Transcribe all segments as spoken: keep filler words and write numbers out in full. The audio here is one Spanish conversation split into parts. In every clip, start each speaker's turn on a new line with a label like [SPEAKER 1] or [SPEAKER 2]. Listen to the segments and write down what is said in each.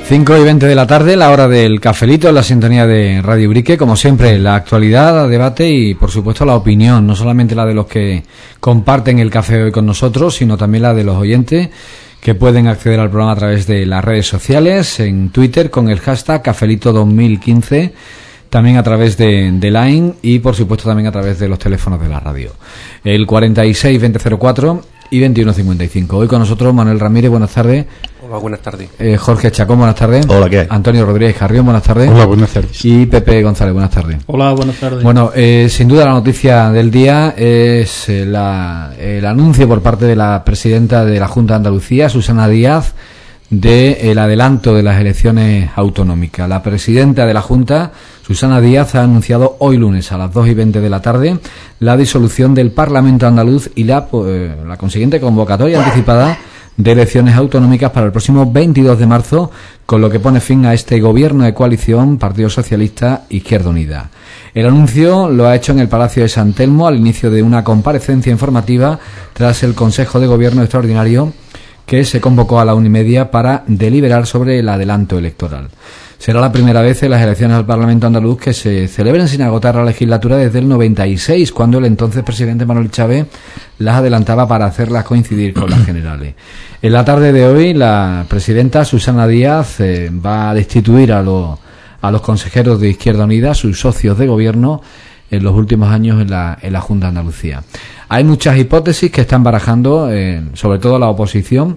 [SPEAKER 1] cinco y veinte de la tarde, la hora del cafelito en la sintonía de Radio Ubrique. Como siempre, la actualidad, el debate y, por supuesto, la opinión. No solamente la de los que comparten el café hoy con nosotros, sino también la de los oyentes que pueden acceder al programa a través de las redes sociales, en Twitter con el hashtag Cafelito dos mil quince, también a través de, de Line y, por supuesto, también a través de los teléfonos de la radio. El cuarenta y seis veinte cero cuatro y veintiuno cincuenta y cinco. Hoy con nosotros Manuel Ramírez, buenas tardes.
[SPEAKER 2] Hola, buenas tardes.
[SPEAKER 1] Eh, Jorge Chacón, buenas tardes.
[SPEAKER 3] Hola, ¿qué hay?
[SPEAKER 1] Antonio Rodríguez Carrión, buenas tardes.
[SPEAKER 3] Hola, buenas tardes.
[SPEAKER 1] Y Pepe González, buenas tardes.
[SPEAKER 4] Hola, buenas tardes.
[SPEAKER 1] Bueno, eh, sin duda la noticia del día es eh, la, el anuncio por parte de la presidenta de la Junta de Andalucía, Susana Díaz, del adelanto de las elecciones autonómicas. La presidenta de la Junta, Susana Díaz, ha anunciado hoy lunes a las dos y veinte de la tarde la disolución del Parlamento andaluz y la, eh, la consiguiente convocatoria anticipada de elecciones autonómicas para el próximo veintidós de marzo, con lo que pone fin a este gobierno de coalición Partido Socialista Izquierda Unida. El anuncio lo ha hecho en el Palacio de San Telmo al inicio de una comparecencia informativa tras el Consejo de Gobierno Extraordinario que se convocó a la una y media para deliberar sobre el adelanto electoral. Será la primera vez en las elecciones al Parlamento andaluz que se celebren sin agotar la legislatura desde el noventa y seis, cuando el entonces presidente Manuel Chávez las adelantaba para hacerlas coincidir con las generales. En la tarde de hoy, la presidenta Susana Díaz eh, va a destituir a los, a los consejeros de Izquierda Unida, sus socios de gobierno, en los últimos años en la, en la Junta de Andalucía. Hay muchas hipótesis que están barajando, eh, sobre todo la oposición,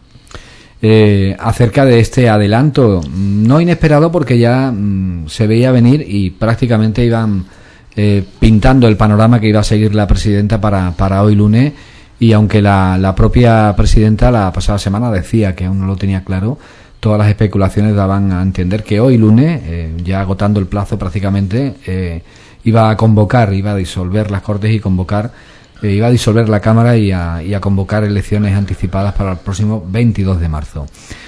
[SPEAKER 1] eh, acerca de este adelanto, no inesperado porque ya mm, se veía venir y prácticamente iban eh, pintando el panorama que iba a seguir la presidenta para, para hoy lunes, y aunque la, la propia presidenta la pasada semana decía que aún no lo tenía claro, todas las especulaciones daban a entender que hoy lunes, eh, ya agotando el plazo prácticamente, eh, iba a convocar, iba a disolver las Cortes y convocar, eh, iba a disolver la Cámara y a, y a convocar elecciones anticipadas para el próximo veintidós de marzo.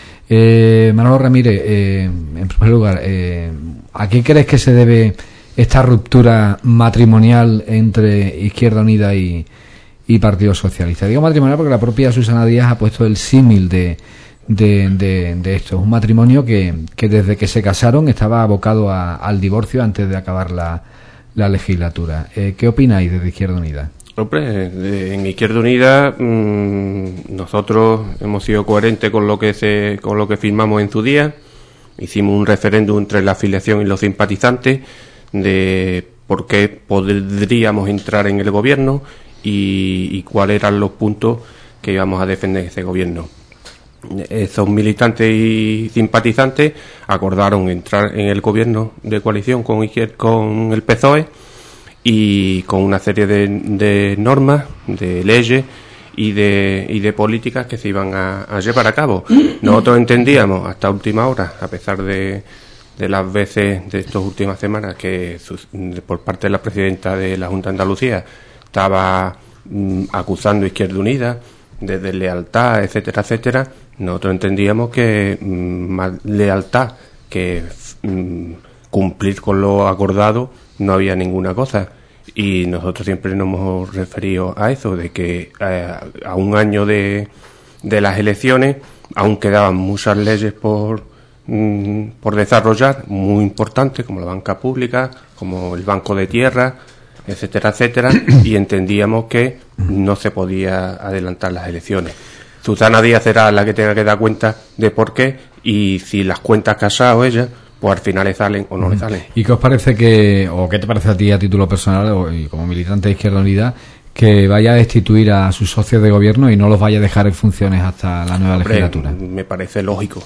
[SPEAKER 1] Eh, Manolo Ramírez, eh, en primer lugar, eh, ¿a qué crees que se debe esta ruptura matrimonial entre Izquierda Unida y, y Partido Socialista? Digo matrimonial porque la propia Susana Díaz ha puesto el símil de, de, de, de esto. Es un matrimonio que, que desde que se casaron estaba abocado a, al divorcio antes de acabar la la legislatura. Eh, ¿Qué opináis desde Izquierda Unida?
[SPEAKER 2] Hombre, en Izquierda Unida mmm, nosotros hemos sido coherentes con lo que se, con lo que firmamos en su día. Hicimos un referéndum entre la afiliación y los simpatizantes de por qué podríamos entrar en el gobierno y, y cuáles eran los puntos que íbamos a defender ese gobierno. Esos militantes y simpatizantes acordaron entrar en el gobierno de coalición con, con el P S O E y con una serie de, de normas, de leyes y de, y de políticas que se iban a, a llevar a cabo. Nosotros entendíamos hasta última hora, a pesar de, de las veces de estas últimas semanas que sus, por parte de la presidenta de la Junta de Andalucía estaba mm, acusando a Izquierda Unida de deslealtad, etcétera, etcétera. Nosotros entendíamos que mmm, más lealtad que mmm, cumplir con lo acordado no había ninguna cosa, y nosotros siempre nos hemos referido a eso, de que eh, a un año de, de las elecciones aún quedaban muchas leyes por mmm, por desarrollar, muy importantes, como la banca pública, como el banco de tierra, etcétera, etcétera, y entendíamos que no se podía adelantar las elecciones. Susana Díaz será la que tenga que dar cuenta de por qué, y si las cuentas que ha sacado ella, pues al final le salen o no le salen.
[SPEAKER 1] ¿Y qué os parece que, o qué te parece a ti a título personal, o, y como militante de Izquierda Unida, que vaya a destituir a sus socios de gobierno y no los vaya a dejar en funciones hasta la nueva
[SPEAKER 2] Hombre,
[SPEAKER 1] legislatura?
[SPEAKER 2] Me parece lógico.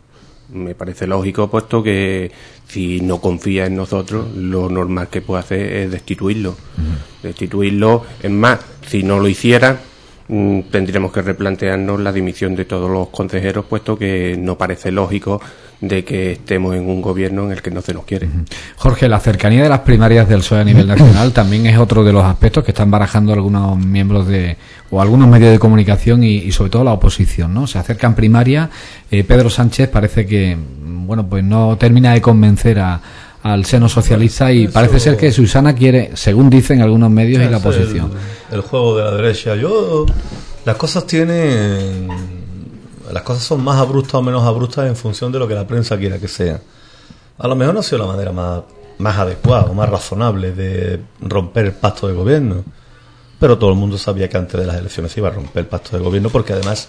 [SPEAKER 2] Me parece lógico, puesto que si no confía en nosotros, lo normal que puede hacer es destituirlo. Uh-huh. Destituirlo, es más, si no lo hiciera, mmm, tendríamos que replantearnos la dimisión de todos los consejeros, puesto que no parece lógico de que estemos en un gobierno en el que no se nos quiere. Uh-huh.
[SPEAKER 1] Jorge, la cercanía de las primarias del P S O E a nivel nacional también es otro de los aspectos que están barajando algunos miembros de o algunos medios de comunicación y, y sobre todo la oposición, ¿no? Se acercan primarias. eh, Pedro Sánchez parece que, bueno, pues no termina de convencer a al seno socialista y Eso, parece ser que Susana quiere, según dicen algunos medios, y la oposición.
[SPEAKER 3] El, el juego de la derecha. Yo, las cosas tienen las cosas son más abruptas o menos abruptas en función de lo que la prensa quiera que sea. A lo mejor no ha sido la manera más, más adecuada o más razonable de romper el pacto de gobierno, pero todo el mundo sabía que antes de las elecciones se iba a romper el pacto de gobierno, porque además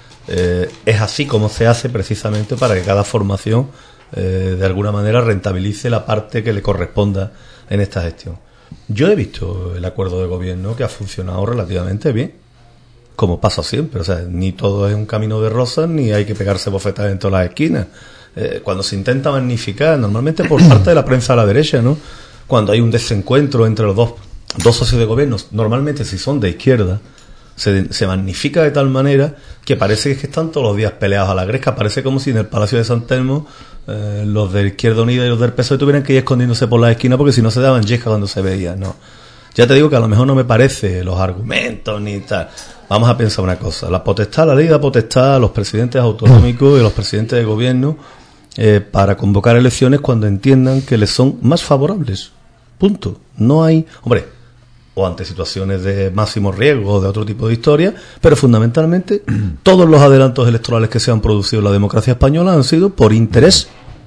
[SPEAKER 3] eh, es así como se hace precisamente para que cada formación eh, de alguna manera rentabilice la parte que le corresponda en esta gestión. Yo he visto el acuerdo de gobierno que ha funcionado relativamente bien, como pasa siempre. O sea, ni todo es un camino de rosas, ni hay que pegarse bofetadas en todas las esquinas. Eh, cuando se intenta magnificar, normalmente por parte de la prensa a la derecha, ¿no? Cuando hay un desencuentro entre los dos, dos socios de gobierno, normalmente si son de izquierda, se, se magnifica de tal manera que parece que están todos los días peleados a la gresca. Parece como si en el Palacio de San Telmo eh, los de Izquierda Unida y los del P S O E tuvieran que ir escondiéndose por las esquinas, porque si no se daban yesca cuando se veían, ¿no? Ya te digo que a lo mejor no me parece los argumentos ni tal. Vamos a pensar una cosa: la potestad, la ley da potestad a los presidentes autonómicos y a los presidentes de gobierno eh, para convocar elecciones cuando entiendan que les son más favorables. Punto. No hay, hombre, o ante situaciones de máximo riesgo o de otro tipo de historia, pero fundamentalmente todos los adelantos electorales que se han producido en la democracia española han sido por interés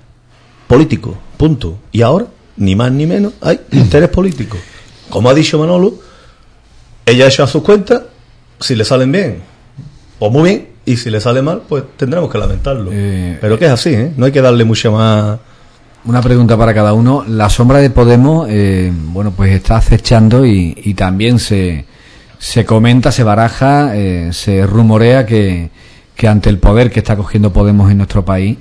[SPEAKER 3] político. Punto. Y ahora, ni más ni menos, hay interés político. Como ha dicho Manolo, ella ha hecho a sus cuentas. Si le salen bien, pues muy bien, y si le sale mal, pues tendremos que lamentarlo. Eh, Pero que es así, ¿eh? No hay que darle mucha más...
[SPEAKER 1] Una pregunta para cada uno. La sombra de Podemos, eh, bueno, pues está acechando y, y también se, se comenta, se baraja, eh, se rumorea que, que ante el poder que está cogiendo Podemos en nuestro país,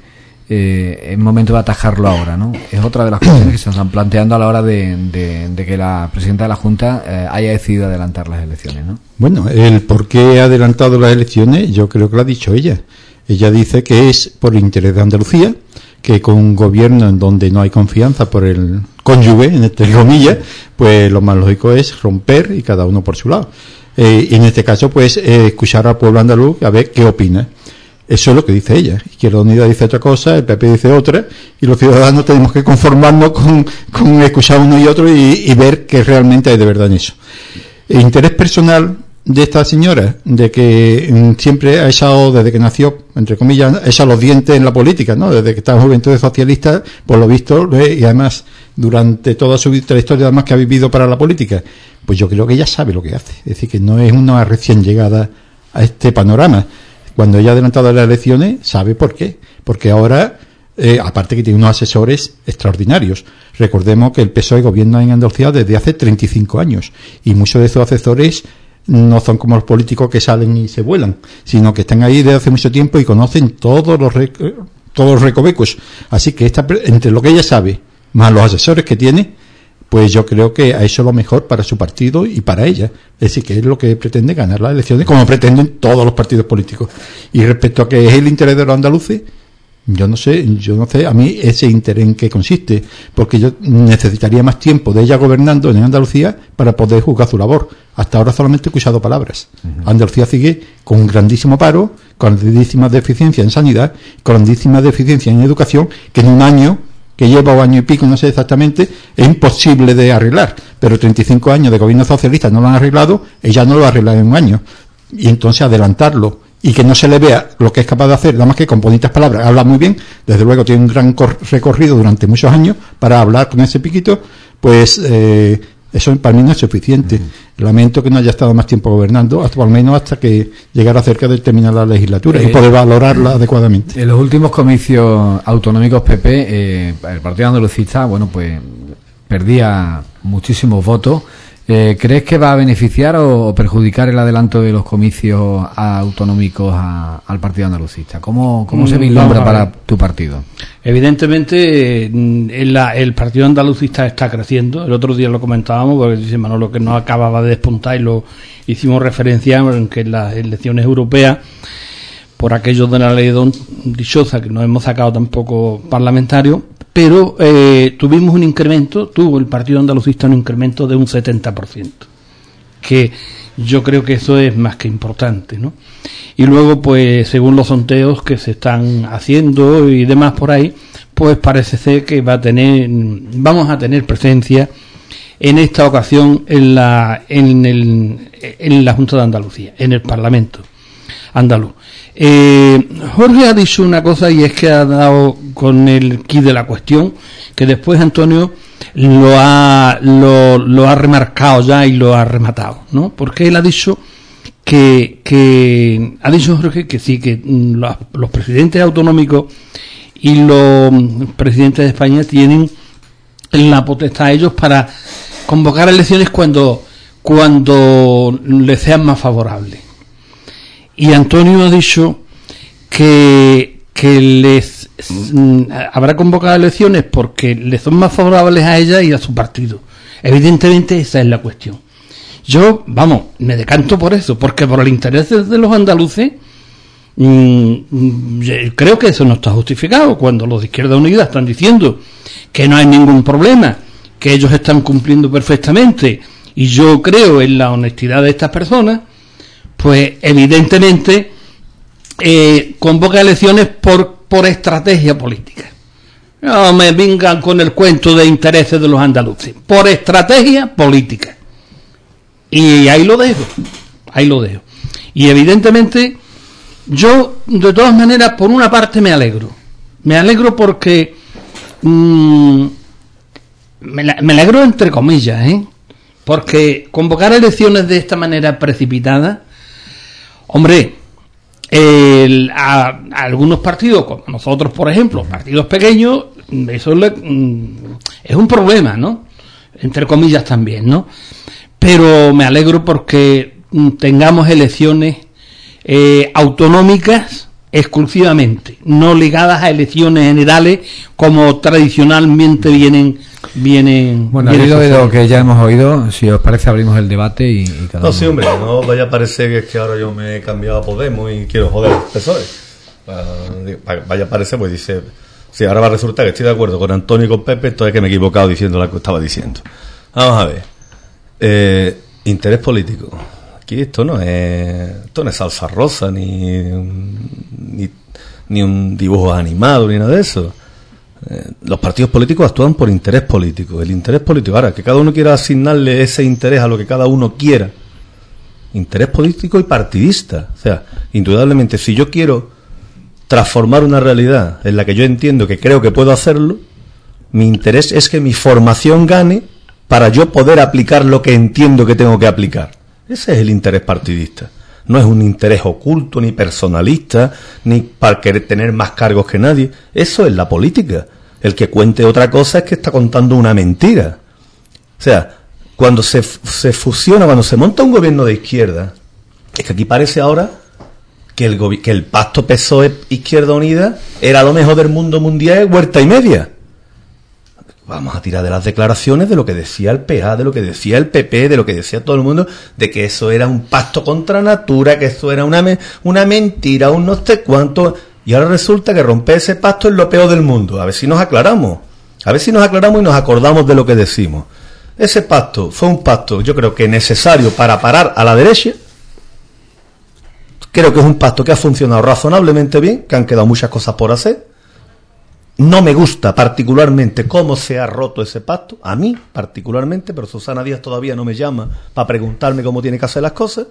[SPEAKER 1] eh, es momento de atajarlo ahora, ¿no? Es otra de las cuestiones que se están planteando a la hora de, de, de que la presidenta de la Junta eh, haya decidido adelantar las elecciones, ¿no?
[SPEAKER 4] Bueno, el por qué ha adelantado las elecciones, yo creo que lo ha dicho ella. Ella dice que es por interés de Andalucía, que con un gobierno en donde no hay confianza por el cónyuge, en este comillas, pues lo más lógico es romper y cada uno por su lado. Eh, y en este caso, pues, eh, escuchar al pueblo andaluz a ver qué opina. Eso es lo que dice ella. Izquierda Unida dice otra cosa, el P P dice otra, y los ciudadanos tenemos que conformarnos con, con escuchar uno y otro y, y ver qué realmente hay de verdad en eso. El interés personal de esta señora, de que mm, siempre ha echado, desde que nació, entre comillas, ha echado los dientes en la política, ¿no? Desde que está en Juventud Socialista, por lo visto, y además durante toda su trayectoria además que ha vivido para la política, pues yo creo que ella sabe lo que hace. Es decir, que no es una recién llegada a este panorama. Cuando ella ha adelantado las elecciones, sabe por qué. Porque ahora, eh, aparte que tiene unos asesores extraordinarios. Recordemos que el P S O E gobierna en Andalucía desde hace treinta y cinco años. Y muchos de esos asesores no son como los políticos que salen y se vuelan, sino que están ahí desde hace mucho tiempo y conocen todos los, rec- todos los recovecos. Así que esta, entre lo que ella sabe, más los asesores que tiene, pues yo creo que ha hecho lo mejor para su partido y para ella. Es decir, que es lo que pretende, ganar las elecciones, como pretenden todos los partidos políticos. Y respecto a que es el interés de los andaluces, yo no sé, yo no sé a mí ese interés en qué consiste, porque yo necesitaría más tiempo de ella gobernando en Andalucía para poder juzgar su labor. Hasta ahora solamente he escuchado palabras. Uh-huh. Andalucía sigue con un grandísimo paro, con grandísimas deficiencias en sanidad, con grandísimas deficiencias en educación, que en un año que lleva o año y pico, no sé exactamente, es imposible de arreglar. Pero treinta y cinco años de gobierno socialista no lo han arreglado, ella no lo va a arreglar en un año. Y entonces adelantarlo y que no se le vea lo que es capaz de hacer, nada más que con bonitas palabras, habla muy bien, desde luego tiene un gran cor- recorrido durante muchos años para hablar con ese piquito, pues eh, eso para mí no es suficiente. Uh-huh. Lamento que no haya estado más tiempo gobernando, hasta al menos hasta que llegara cerca de terminar la legislatura eh, y poder valorarla uh-huh. adecuadamente.
[SPEAKER 1] En los últimos comicios autonómicos P P, eh, el Partido Andalucista, bueno, pues perdía muchísimos votos. Eh, ¿Crees que va a beneficiar o perjudicar el adelanto de los comicios autonómicos a, al Partido Andalucista? ¿Cómo, cómo se vislumbra para tu partido?
[SPEAKER 5] Evidentemente, el, el Partido Andalucista está creciendo. El otro día lo comentábamos, porque dice Manolo que no acababa de despuntar, y lo hicimos referencia en que en las elecciones europeas, por aquello de la ley don dichosa, que no hemos sacado tampoco parlamentario, pero eh, tuvimos un incremento, tuvo el Partido Andalucista un incremento de un setenta por ciento, que yo creo que eso es más que importante, ¿no? Y luego, pues, según los sondeos que se están haciendo y demás por ahí, pues parece ser que va a tener, vamos a tener presencia en esta ocasión en la, en el, en la Junta de Andalucía, en el Parlamento andaluz. Eh, Jorge ha dicho una cosa y es que ha dado con el quid de la cuestión, que después Antonio lo ha, lo, lo ha remarcado ya y lo ha rematado, ¿no? Porque él ha dicho que, que ha dicho Jorge que sí, que los, los presidentes autonómicos y los presidentes de España tienen la potestad ellos para convocar elecciones cuando, cuando les sean más favorables. Y Antonio ha dicho que, que les mm, habrá convocado elecciones porque les son más favorables a ella y a su partido. Evidentemente esa es la cuestión. Yo, vamos, me decanto por eso, porque por el interés de los andaluces, mmm, creo que eso no está justificado. Cuando los de Izquierda Unida están diciendo que no hay ningún problema, que ellos están cumpliendo perfectamente, y yo creo en la honestidad de estas personas, pues evidentemente eh, convoca elecciones por, por estrategia política. No me vengan con el cuento de intereses de los andaluces, por estrategia política. Y ahí lo dejo, ahí lo dejo. Y evidentemente yo, de todas maneras, por una parte me alegro. Me alegro porque mmm, me, me alegro entre comillas, ¿eh? Porque convocar elecciones de esta manera precipitada, hombre, el, a, a algunos partidos, como nosotros, por ejemplo, partidos pequeños, eso le, es un problema, ¿no? Entre comillas también, ¿no? Pero me alegro porque tengamos elecciones eh, autonómicas exclusivamente, no ligadas a elecciones generales como tradicionalmente vienen vienen
[SPEAKER 1] bueno, al hilo de lo que ya hemos oído, si os parece abrimos el debate y, y cada
[SPEAKER 3] no,
[SPEAKER 1] uno.
[SPEAKER 3] sí, hombre, no vaya a parecer que es que ahora yo me he cambiado a Podemos y quiero joder al P S O E. Vaya a parecer, pues dice, si ahora va a resultar que estoy de acuerdo con Antonio y con Pepe, entonces es que me he equivocado diciendo lo que estaba diciendo. Vamos a ver. Eh, interés político. Aquí esto no es, esto no es salsa rosa, ni, ni, ni un dibujo animado, ni nada de eso. Eh, los partidos políticos actúan por interés político. El interés político, ahora, que cada uno quiera asignarle ese interés a lo que cada uno quiera. Interés político y partidista. O sea, indudablemente, si yo quiero transformar una realidad en la que yo entiendo que creo que puedo hacerlo, mi interés es que mi formación gane para yo poder aplicar lo que entiendo que tengo que aplicar. Ese es el interés partidista. No es un interés oculto, ni personalista, ni para querer tener más cargos que nadie. Eso es la política. El que cuente otra cosa es que está contando una mentira. O sea, cuando se, se fusiona, cuando se monta un gobierno de izquierda, es que aquí parece ahora que el, gobi- que el pacto P S O E-Izquierda Unida era lo mejor del mundo mundial, huerta y media. Vamos a tirar de las declaraciones de lo que decía el P A, de lo que decía el P P, de lo que decía todo el mundo, de que eso era un pacto contra natura, que eso era una me- una mentira, un no sé cuánto, y ahora resulta que romper ese pacto es lo peor del mundo. A ver si nos aclaramos, a ver si nos aclaramos y nos acordamos de lo que decimos. Ese pacto fue un pacto, yo creo que necesario para parar a la derecha. Creo que es un pacto que ha funcionado razonablemente bien, que han quedado muchas cosas por hacer. No me gusta particularmente cómo se ha roto ese pacto, a mí particularmente, pero Susana Díaz todavía no me llama para preguntarme cómo tiene que hacer las cosas.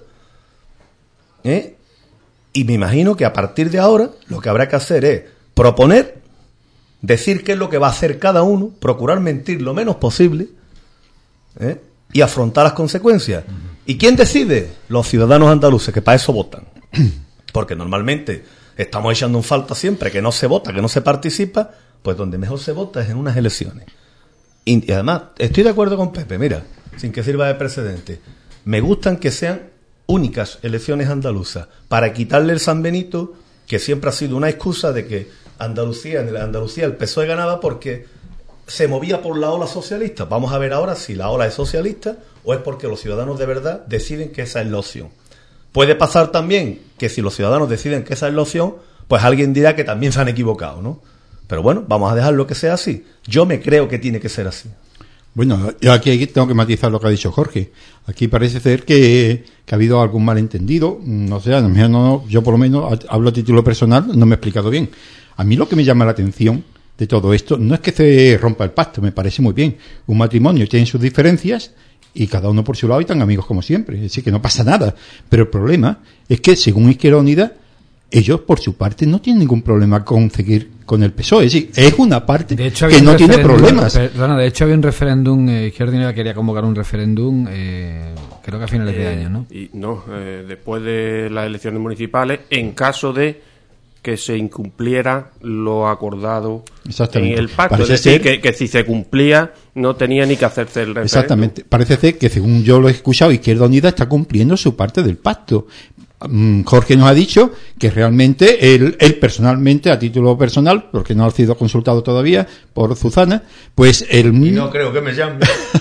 [SPEAKER 3] ¿Eh? Y me imagino que a partir de ahora lo que habrá que hacer es proponer, decir qué es lo que va a hacer cada uno, procurar mentir lo menos posible, ¿eh? Y afrontar las consecuencias. ¿Y quién decide? Los ciudadanos andaluces, que para eso votan. Porque normalmente estamos echando en falta siempre que no se vota, que no se participa, pues donde mejor se vota es en unas elecciones. Y, y además, estoy de acuerdo con Pepe, mira, sin que sirva de precedente, me gustan que sean únicas elecciones andaluzas, para quitarle el San Benito, que siempre ha sido una excusa de que Andalucía, en la Andalucía el P S O E ganaba porque se movía por la ola socialista. Vamos a ver ahora si la ola es socialista o es porque los ciudadanos de verdad deciden que esa es la opción. Puede pasar también que si los ciudadanos deciden que esa es la opción, pues alguien dirá que también se han equivocado, ¿no? Pero bueno, vamos a dejarlo que sea así. Yo me creo que tiene que ser así.
[SPEAKER 4] Bueno, yo aquí tengo que matizar lo que ha dicho Jorge. Aquí parece ser que, que ha habido algún malentendido. No sé, a lo mejor no, yo por lo menos hablo a título personal, no me he explicado bien. A mí lo que me llama la atención de todo esto no es que se rompa el pacto, me parece muy bien. Un matrimonio tiene sus diferencias y cada uno por su lado y tan amigos como siempre, es decir, que no pasa nada. Pero el problema es que, según Izquierda Unida, ellos, por su parte, no tienen ningún problema con seguir con el P S O E. Es decir, es una parte
[SPEAKER 1] de hecho,
[SPEAKER 4] que no tiene problemas.
[SPEAKER 1] Perdona, de hecho, había un referéndum, eh, Izquierda Unida quería convocar un referéndum, eh, creo que a finales eh, de año, ¿no?
[SPEAKER 2] Y no, eh, después de las elecciones municipales, en caso de que se incumpliera lo acordado en el pacto. Parece es decir, ser... que, que si se cumplía, no tenía ni que hacerse el referéndum.
[SPEAKER 4] Exactamente. Parece ser que, según yo lo he escuchado, Izquierda Unida está cumpliendo su parte del pacto. Jorge nos ha dicho que realmente él, él personalmente, a título personal, porque no ha sido consultado todavía por Susana, pues él...
[SPEAKER 3] Y no creo que me llame.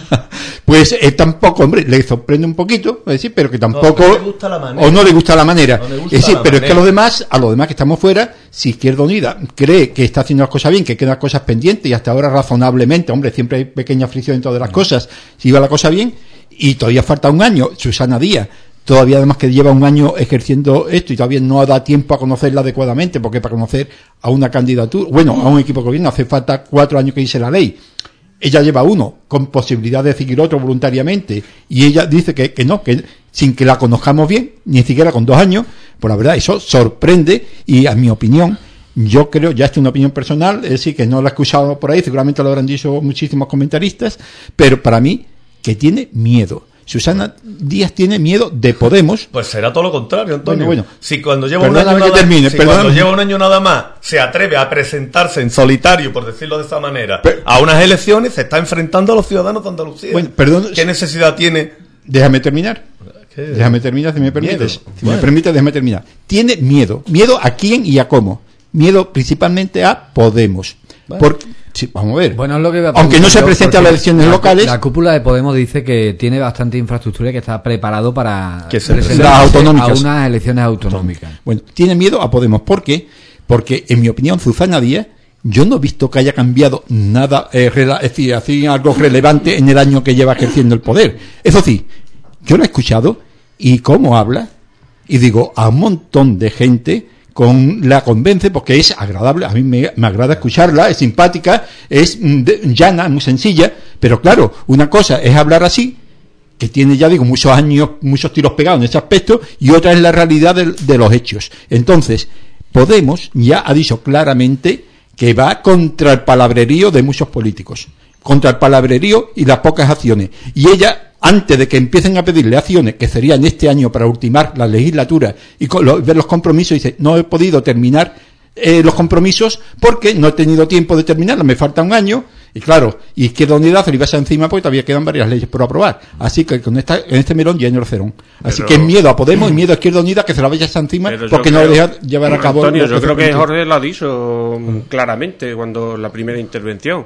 [SPEAKER 4] Pues él tampoco, hombre, le sorprende un poquito, es decir, pero que tampoco...
[SPEAKER 3] No, le gusta la manera.
[SPEAKER 4] O no le gusta la manera.
[SPEAKER 3] No le gusta
[SPEAKER 4] es decir, pero
[SPEAKER 3] manera.
[SPEAKER 4] Es que a los demás, a los demás que estamos fuera, si Izquierda Unida cree que está haciendo las cosas bien, que quedan cosas pendientes, y hasta ahora razonablemente, hombre, siempre hay pequeña fricción en todas las cosas, si iba la cosa bien, y todavía falta un año, Susana Díaz, todavía además que lleva un año ejerciendo esto y todavía no da tiempo a conocerla adecuadamente, porque para conocer a una candidatura, bueno, a un equipo de gobierno hace falta cuatro años que dice la ley. Ella lleva uno, con posibilidad de seguir otro voluntariamente, y ella dice que, que no, que sin que la conozcamos bien, ni siquiera con dos años, pues la verdad, eso sorprende, y a mi opinión, yo creo, ya esta es una opinión personal, es decir, que no la he escuchado por ahí, seguramente lo habrán dicho muchísimos comentaristas, pero para mí, que tiene miedo. Susana Díaz tiene miedo de Podemos.
[SPEAKER 3] Pues será todo lo contrario, Antonio.
[SPEAKER 4] Bueno, bueno.
[SPEAKER 3] Si cuando lleva un año
[SPEAKER 4] que
[SPEAKER 3] nada,
[SPEAKER 4] termine,
[SPEAKER 3] si cuando lleva un año nada más se atreve a presentarse en solitario, por decirlo de esa manera, pero, a unas elecciones, se está enfrentando a los ciudadanos de Andalucía.
[SPEAKER 4] Bueno, perdón.
[SPEAKER 3] ¿Qué necesidad tiene?
[SPEAKER 4] Déjame terminar. ¿Qué? Déjame terminar, si me permites. Miedo. Si bueno. me permites, déjame terminar. Tiene miedo. ¿Miedo a quién y a cómo? Miedo principalmente a Podemos. Bueno. Porque sí, vamos a ver.
[SPEAKER 1] Bueno, es lo que
[SPEAKER 4] aunque no se presente a las elecciones
[SPEAKER 1] la,
[SPEAKER 4] locales.
[SPEAKER 1] La cúpula de Podemos dice que tiene bastante infraestructura y que está preparado para
[SPEAKER 4] que se presentarse a
[SPEAKER 1] unas elecciones autonómicas.
[SPEAKER 4] Bueno, tiene miedo a Podemos. ¿Por qué? Porque, en mi opinión, Susana Díaz, yo no he visto que haya cambiado nada, eh, rela, es decir, así algo relevante en el año que lleva ejerciendo el poder. Eso sí, yo lo he escuchado y cómo habla, y digo, a un montón de gente con la convence porque es agradable, a mí me, me agrada escucharla, es simpática, es de, llana, muy sencilla, pero claro, una cosa es hablar así, que tiene ya digo muchos años, muchos tiros pegados en ese aspecto, y otra es la realidad de, de los hechos. Entonces, Podemos ya ha dicho claramente que va contra el palabrerío de muchos políticos, contra el palabrerío y las pocas acciones, y ella, antes de que empiecen a pedirle acciones, que serían este año para ultimar la legislatura y con lo, ver los compromisos, dice, no he podido terminar eh, los compromisos porque no he tenido tiempo de terminarlos, me falta un año, y claro, y Izquierda Unida se le iba a hacer encima porque todavía quedan varias leyes por aprobar, así que con esta, en este melón ya no lo cerón. Así pero, que es miedo a Podemos y miedo a Izquierda Unida que se la vaya a hacer encima porque no
[SPEAKER 2] creo,
[SPEAKER 4] lo deja llevar a cabo.
[SPEAKER 2] Antonio, yo creo que Jorge lo ha dicho claramente cuando la primera intervención.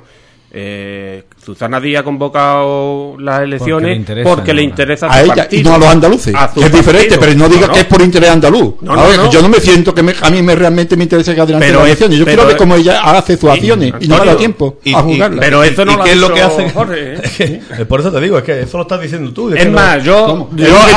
[SPEAKER 2] Eh, Susana Díaz ha convocado las elecciones porque le interesa, porque le interesa
[SPEAKER 4] a, a ella partido, y no a los andaluces, a que es diferente, pero no diga no, no. que es por interés andaluz. No, no, a ver, no. Yo no me siento que me, a mí me realmente me interesa que adelante las elecciones. Yo pero quiero ver cómo ella hace sus acciones y, y no me da tiempo
[SPEAKER 3] y,
[SPEAKER 4] a juzgarla.
[SPEAKER 3] Pero eso no ¿Y lo qué es lo que hace Jorge? ¿eh? Por eso te digo, es que eso lo estás diciendo tú.
[SPEAKER 2] Es más, yo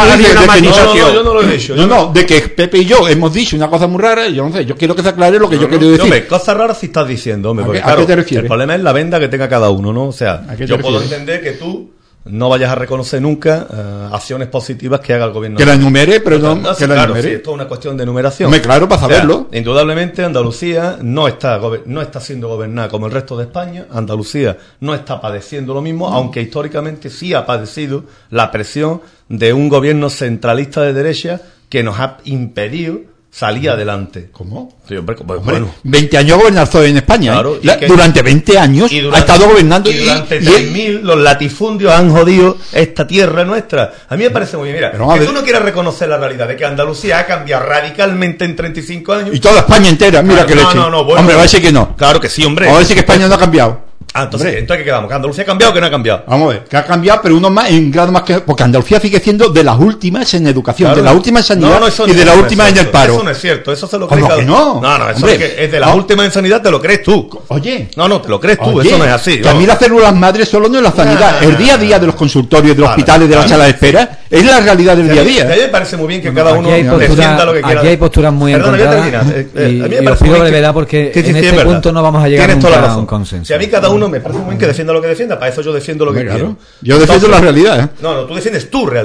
[SPEAKER 3] yo no lo he dicho.
[SPEAKER 4] No, no, de que Pepe y yo hemos dicho una cosa muy rara, yo no sé, yo quiero que se aclare lo que yo quiero decir.
[SPEAKER 3] Hombre, cosas raras sí estás diciendo, hombre. ¿A qué te refieres? El problema es la venda que tenga cada uno, ¿no? O sea, yo puedo entender que tú no vayas a reconocer nunca uh, acciones positivas que haga el gobierno.
[SPEAKER 4] Que la enumere, pero no, no
[SPEAKER 3] sí,
[SPEAKER 4] que la
[SPEAKER 3] claro,
[SPEAKER 4] enumere.
[SPEAKER 3] Sí, esto es una cuestión de enumeración.
[SPEAKER 4] Me claro, para saberlo.
[SPEAKER 3] O sea, indudablemente Andalucía no está no está siendo gobernada como el resto de España. Andalucía no está padeciendo lo mismo, mm. aunque históricamente sí ha padecido la presión de un gobierno centralista de derecha que nos ha impedido salir adelante.
[SPEAKER 4] ¿Cómo?
[SPEAKER 3] Sí, hombre, pues,
[SPEAKER 4] hombre,
[SPEAKER 3] bueno.
[SPEAKER 4] veinte años ha gobernado el P S O E en España.
[SPEAKER 3] Claro,
[SPEAKER 4] ¿eh? La,
[SPEAKER 3] que,
[SPEAKER 4] durante veinte años durante, ha estado gobernando.
[SPEAKER 3] Y durante tres mil los latifundios han jodido esta tierra nuestra. A mí me parece muy bien. Mira, pero que tú no quieras reconocer la realidad de que Andalucía ha cambiado radicalmente en treinta y cinco años.
[SPEAKER 4] Y toda España entera, mira claro, que
[SPEAKER 3] no,
[SPEAKER 4] leche.
[SPEAKER 3] No, no, bueno,
[SPEAKER 4] hombre, va a decir que no.
[SPEAKER 3] Claro que sí, hombre.
[SPEAKER 4] O va a decir que España no ha cambiado.
[SPEAKER 3] Ah, entonces, entonces ¿qué quedamos? ¿Que Andalucía ha cambiado o que no ha cambiado?
[SPEAKER 4] Vamos a ver, que ha cambiado, pero uno más en grado más que... Porque Andalucía sigue siendo de las últimas en educación, claro, de las últimas en sanidad no, no, y de las últimas en el paro.
[SPEAKER 3] Eso no es cierto, eso se lo cree
[SPEAKER 4] cada... que no?
[SPEAKER 3] No, no, eso hombre, es, que es de las no. últimas en sanidad, te lo crees tú.
[SPEAKER 4] Oye.
[SPEAKER 3] No, no, te lo crees tú,
[SPEAKER 4] oye,
[SPEAKER 3] eso no es así.
[SPEAKER 4] Que
[SPEAKER 3] no.
[SPEAKER 4] a mí las células madres solo no es la sanidad, el día a día de los consultorios, de los vale, hospitales, de las salas de espera, es la realidad del día a día.
[SPEAKER 3] A mí me parece muy bien que cada uno defienda lo que quiera.
[SPEAKER 1] Aquí hay posturas muy encontradas y os pido brevedad porque en este punto no vamos a llegar a un consenso.
[SPEAKER 3] Si a mí cada uno me parece muy bien que defienda lo que defienda, para eso yo defiendo lo que claro. quiero.
[SPEAKER 4] Yo defiendo Entonces, la realidad, ¿eh?
[SPEAKER 3] No, no, tú defiendes tu realidad.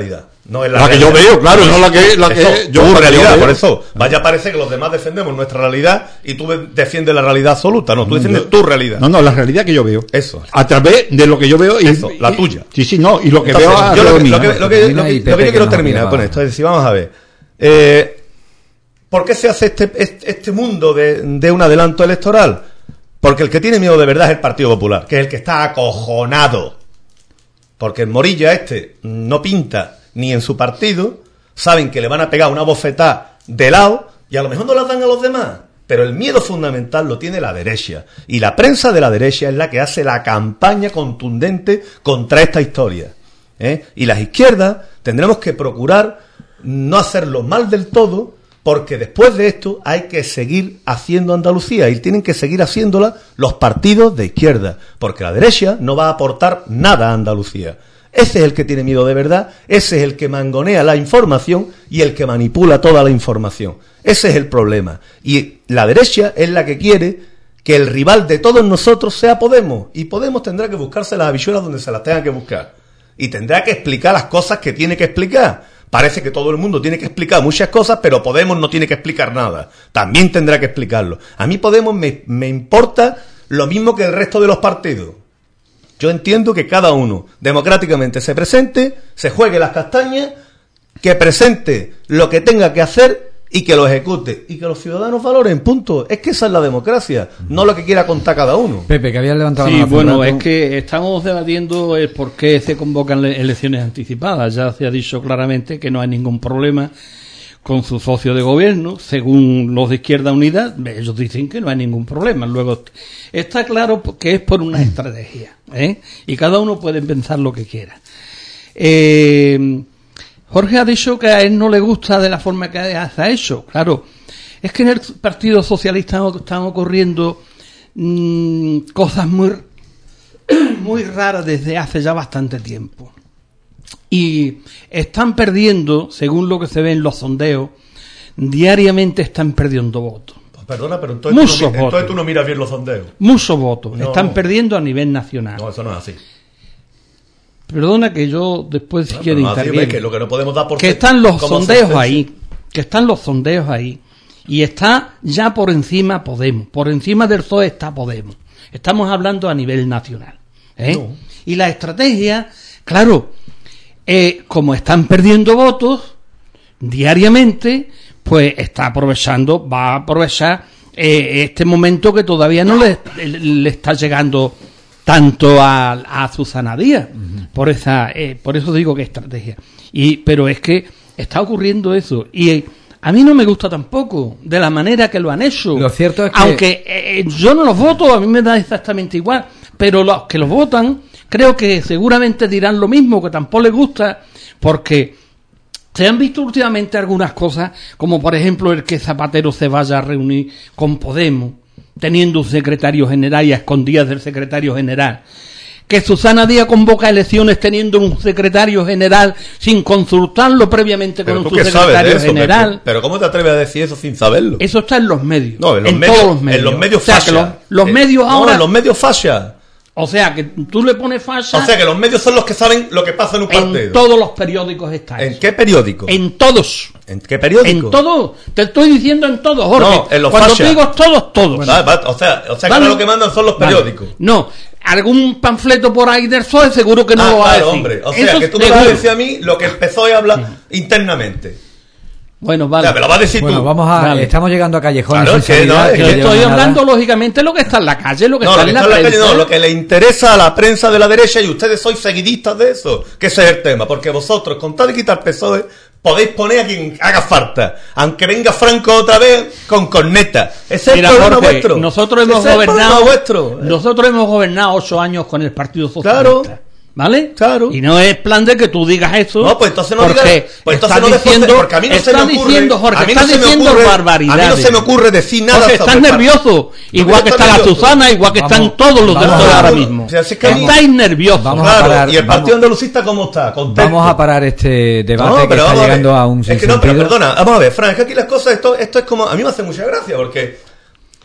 [SPEAKER 3] No es la,
[SPEAKER 4] la que yo veo, claro, no la que, la
[SPEAKER 3] eso,
[SPEAKER 4] que yo,
[SPEAKER 3] tu realidad,
[SPEAKER 4] yo
[SPEAKER 3] por eso. Vaya, parece que los demás defendemos nuestra realidad y tú defiendes la realidad absoluta. No, tú defiendes
[SPEAKER 4] no,
[SPEAKER 3] tu realidad.
[SPEAKER 4] No, no, la realidad que yo veo.
[SPEAKER 3] Eso.
[SPEAKER 4] A través de lo que yo veo y,
[SPEAKER 3] eso, la
[SPEAKER 4] y,
[SPEAKER 3] tuya.
[SPEAKER 4] Sí, sí, no, y lo que
[SPEAKER 3] Entonces,
[SPEAKER 4] veo a
[SPEAKER 3] yo lo que, lo, que, lo, que, lo, que, lo, que, lo que yo quiero terminar con esto es decir, vamos a ver. Eh, ¿Por qué se hace este, este, este mundo de, de un adelanto electoral? Porque el que tiene miedo de verdad es el Partido Popular, que es el que está acojonado. Porque el Morilla este no pinta ni en su partido, saben que le van a pegar una bofetada de lado y a lo mejor no la dan a los demás. Pero el miedo fundamental lo tiene la derecha. Y la prensa de la derecha es la que hace la campaña contundente contra esta historia. ¿eh? Y las izquierdas tendremos que procurar no hacerlo mal del todo, porque después de esto hay que seguir haciendo Andalucía y tienen que seguir haciéndola los partidos de izquierda, porque la derecha no va a aportar nada a Andalucía. Ese es el que tiene miedo de verdad, ese es el que mangonea la información y el que manipula toda la información. Ese es el problema. Y la derecha es la que quiere que el rival de todos nosotros sea Podemos, y Podemos tendrá que buscarse las habichuelas donde se las tenga que buscar y tendrá que explicar las cosas que tiene que explicar. Parece que todo el mundo tiene que explicar muchas cosas, pero Podemos no tiene que explicar nada. También tendrá que explicarlo. A mí Podemos me, me importa lo mismo que el resto de los partidos. Yo entiendo que cada uno democráticamente se presente, se juegue las castañas, que presente lo que tenga que hacer y que lo ejecute. Y que los ciudadanos valoren, punto. Es que esa es la democracia, no lo que quiera contar cada uno.
[SPEAKER 1] Pepe, que había levantado
[SPEAKER 5] sí,
[SPEAKER 1] la mano.
[SPEAKER 5] Bueno, es que estamos debatiendo el por qué se convocan elecciones anticipadas. Ya se ha dicho claramente que no hay ningún problema con su socio de gobierno, según los de Izquierda Unida, ellos dicen que no hay ningún problema. Luego, está claro que es por una estrategia, ¿eh? Y cada uno puede pensar lo que quiera. Eh, Jorge ha dicho que a él no le gusta de la forma que se ha hecho. Claro, es que en el Partido Socialista están ocurriendo mmm, cosas muy, muy raras desde hace ya bastante tiempo. Y están perdiendo, según lo que se ve en los sondeos, diariamente están perdiendo votos.
[SPEAKER 3] Pues perdona, pero entonces,
[SPEAKER 5] Muchos
[SPEAKER 3] tú no,
[SPEAKER 5] votos.
[SPEAKER 3] entonces tú no miras bien los sondeos.
[SPEAKER 5] Muchos votos.
[SPEAKER 3] No.
[SPEAKER 5] Están perdiendo a nivel nacional.
[SPEAKER 3] No, eso no es así.
[SPEAKER 5] Perdona que yo después si
[SPEAKER 3] No,
[SPEAKER 5] quiero
[SPEAKER 3] no es así,
[SPEAKER 5] intervenir.
[SPEAKER 3] que lo que no podemos dar por
[SPEAKER 5] Que
[SPEAKER 3] fe-
[SPEAKER 5] están los
[SPEAKER 3] como
[SPEAKER 5] sondeos
[SPEAKER 3] sentencia.
[SPEAKER 5] ahí. Que están los sondeos ahí. Y está ya por encima Podemos. Por encima del P S O E está Podemos. Estamos hablando a nivel nacional. ¿eh?
[SPEAKER 3] No.
[SPEAKER 5] Y la estrategia, claro, eh, como están perdiendo votos diariamente, pues está aprovechando, va a aprovechar eh, este momento que todavía no le, le está llegando tanto a, a Susana Díaz. Uh-huh. Por esa, eh, por eso digo que estrategia. Y pero es que está ocurriendo eso y eh, a mí no me gusta tampoco de la manera que lo han hecho.
[SPEAKER 1] Lo cierto es que
[SPEAKER 5] aunque eh, yo no los voto, a mí me da exactamente igual, pero los que los votan creo que seguramente dirán lo mismo, que tampoco les gusta, porque se han visto últimamente algunas cosas, como por ejemplo el que Zapatero se vaya a reunir con Podemos, teniendo un secretario general y a escondidas del secretario general. Que Susana Díaz convoca elecciones teniendo un secretario general sin consultarlo previamente con
[SPEAKER 3] Pero
[SPEAKER 5] su
[SPEAKER 3] tú qué sabes
[SPEAKER 5] secretario
[SPEAKER 3] de eso,
[SPEAKER 5] general.
[SPEAKER 3] Pepe. Pero ¿cómo te atreves a decir eso sin saberlo?
[SPEAKER 5] Eso está en los medios.
[SPEAKER 3] No, en los
[SPEAKER 5] en
[SPEAKER 3] medios,
[SPEAKER 5] todos los medios.
[SPEAKER 3] en los medios
[SPEAKER 5] o sea,
[SPEAKER 3] fascia.
[SPEAKER 5] que los, los
[SPEAKER 3] Eh,
[SPEAKER 5] medios
[SPEAKER 3] no,
[SPEAKER 5] ahora...
[SPEAKER 3] en los medios fascia.
[SPEAKER 5] O sea, que tú le pones fascia...
[SPEAKER 3] O sea, que los medios son los que saben lo que pasa en un partido.
[SPEAKER 5] En todos los periódicos está
[SPEAKER 3] ¿En
[SPEAKER 5] eso.
[SPEAKER 3] qué periódico?
[SPEAKER 5] En todos.
[SPEAKER 3] ¿En qué periódico?
[SPEAKER 5] En todos. Te estoy diciendo en todos, Jorge.
[SPEAKER 3] No, en los
[SPEAKER 5] Cuando
[SPEAKER 3] fascia.
[SPEAKER 5] te digo todos, todos.
[SPEAKER 3] Ah, va, o sea, o sea
[SPEAKER 5] Vale.
[SPEAKER 3] que ahora lo que mandan son los
[SPEAKER 5] Vale.
[SPEAKER 3] periódicos.
[SPEAKER 5] No, algún panfleto por ahí del P S O E seguro que no
[SPEAKER 3] ah,
[SPEAKER 5] lo va
[SPEAKER 3] claro,
[SPEAKER 5] a decir.
[SPEAKER 3] hombre. O sea,
[SPEAKER 5] Eso
[SPEAKER 3] que tú me
[SPEAKER 5] seguro.
[SPEAKER 3] vas a decir a mí lo que el P S O E habla internamente.
[SPEAKER 5] Bueno,
[SPEAKER 3] O
[SPEAKER 5] vale.
[SPEAKER 3] sea, me lo vas a decir
[SPEAKER 1] bueno,
[SPEAKER 3] tú.
[SPEAKER 1] vamos a,
[SPEAKER 5] Vale.
[SPEAKER 1] estamos llegando a callejones
[SPEAKER 3] Claro,
[SPEAKER 1] sin
[SPEAKER 3] es que no,
[SPEAKER 1] salida,
[SPEAKER 3] es
[SPEAKER 1] que
[SPEAKER 5] Yo
[SPEAKER 3] que
[SPEAKER 1] no
[SPEAKER 5] estoy
[SPEAKER 1] llevan a
[SPEAKER 5] hablando,
[SPEAKER 1] nada.
[SPEAKER 5] lógicamente, lo que está en la calle, lo que
[SPEAKER 3] No,
[SPEAKER 5] está
[SPEAKER 3] lo que
[SPEAKER 5] en la
[SPEAKER 3] está en la calle
[SPEAKER 5] prensa.
[SPEAKER 3] no, lo que le interesa a la prensa de la derecha y ustedes sois seguidistas de eso, que ese es el tema, porque vosotros, con tal de quitar P S O E, podéis poner a quien haga falta, aunque venga Franco otra vez con corneta. Ese es
[SPEAKER 5] Mira,
[SPEAKER 3] el problema
[SPEAKER 5] Jorge,
[SPEAKER 3] vuestro.
[SPEAKER 5] nosotros hemos
[SPEAKER 3] Ese es el
[SPEAKER 5] gobernado
[SPEAKER 3] problema vuestro.
[SPEAKER 5] nosotros hemos gobernado ocho años con el Partido Socialista.
[SPEAKER 3] Claro.
[SPEAKER 5] ¿Vale?
[SPEAKER 3] Claro.
[SPEAKER 5] Y no es plan de que tú digas eso.
[SPEAKER 3] No, pues entonces no
[SPEAKER 5] porque
[SPEAKER 3] digas, pues entonces
[SPEAKER 5] estás
[SPEAKER 3] no después-
[SPEAKER 5] diciendo,
[SPEAKER 3] porque a mí no se me
[SPEAKER 5] estás
[SPEAKER 3] ocurre,
[SPEAKER 5] diciendo, Jorge,
[SPEAKER 3] a mí no
[SPEAKER 5] estás
[SPEAKER 3] se me
[SPEAKER 5] diciendo
[SPEAKER 3] ocurre,
[SPEAKER 5] barbaridades.
[SPEAKER 3] a mí no se me ocurre decir nada
[SPEAKER 5] Jorge,
[SPEAKER 3] sobre
[SPEAKER 5] estás
[SPEAKER 3] el par-
[SPEAKER 5] nervioso, igual
[SPEAKER 3] ¿Por
[SPEAKER 5] que
[SPEAKER 3] qué
[SPEAKER 5] está la
[SPEAKER 3] nervioso?
[SPEAKER 5] Susana, igual que
[SPEAKER 1] Vamos,
[SPEAKER 5] están todos los del
[SPEAKER 1] vamos,
[SPEAKER 5] P S O E ahora
[SPEAKER 3] vamos.
[SPEAKER 5] mismo.
[SPEAKER 3] O sea, si es que a mí-
[SPEAKER 5] Estáis nerviosos.
[SPEAKER 1] Vamos a
[SPEAKER 3] Claro,
[SPEAKER 1] parar,
[SPEAKER 3] y el
[SPEAKER 1] vamos.
[SPEAKER 3] partido andalucista cómo está, contento.
[SPEAKER 1] Vamos a parar este debate
[SPEAKER 3] No,
[SPEAKER 1] que
[SPEAKER 3] pero
[SPEAKER 1] está
[SPEAKER 3] vamos a ver.
[SPEAKER 1] llegando a un
[SPEAKER 3] Es que no, pero
[SPEAKER 1] sinsentido.
[SPEAKER 3] perdona, vamos a ver, Fran, es que aquí las cosas, esto, esto es como, a mí me hace mucha gracia, porque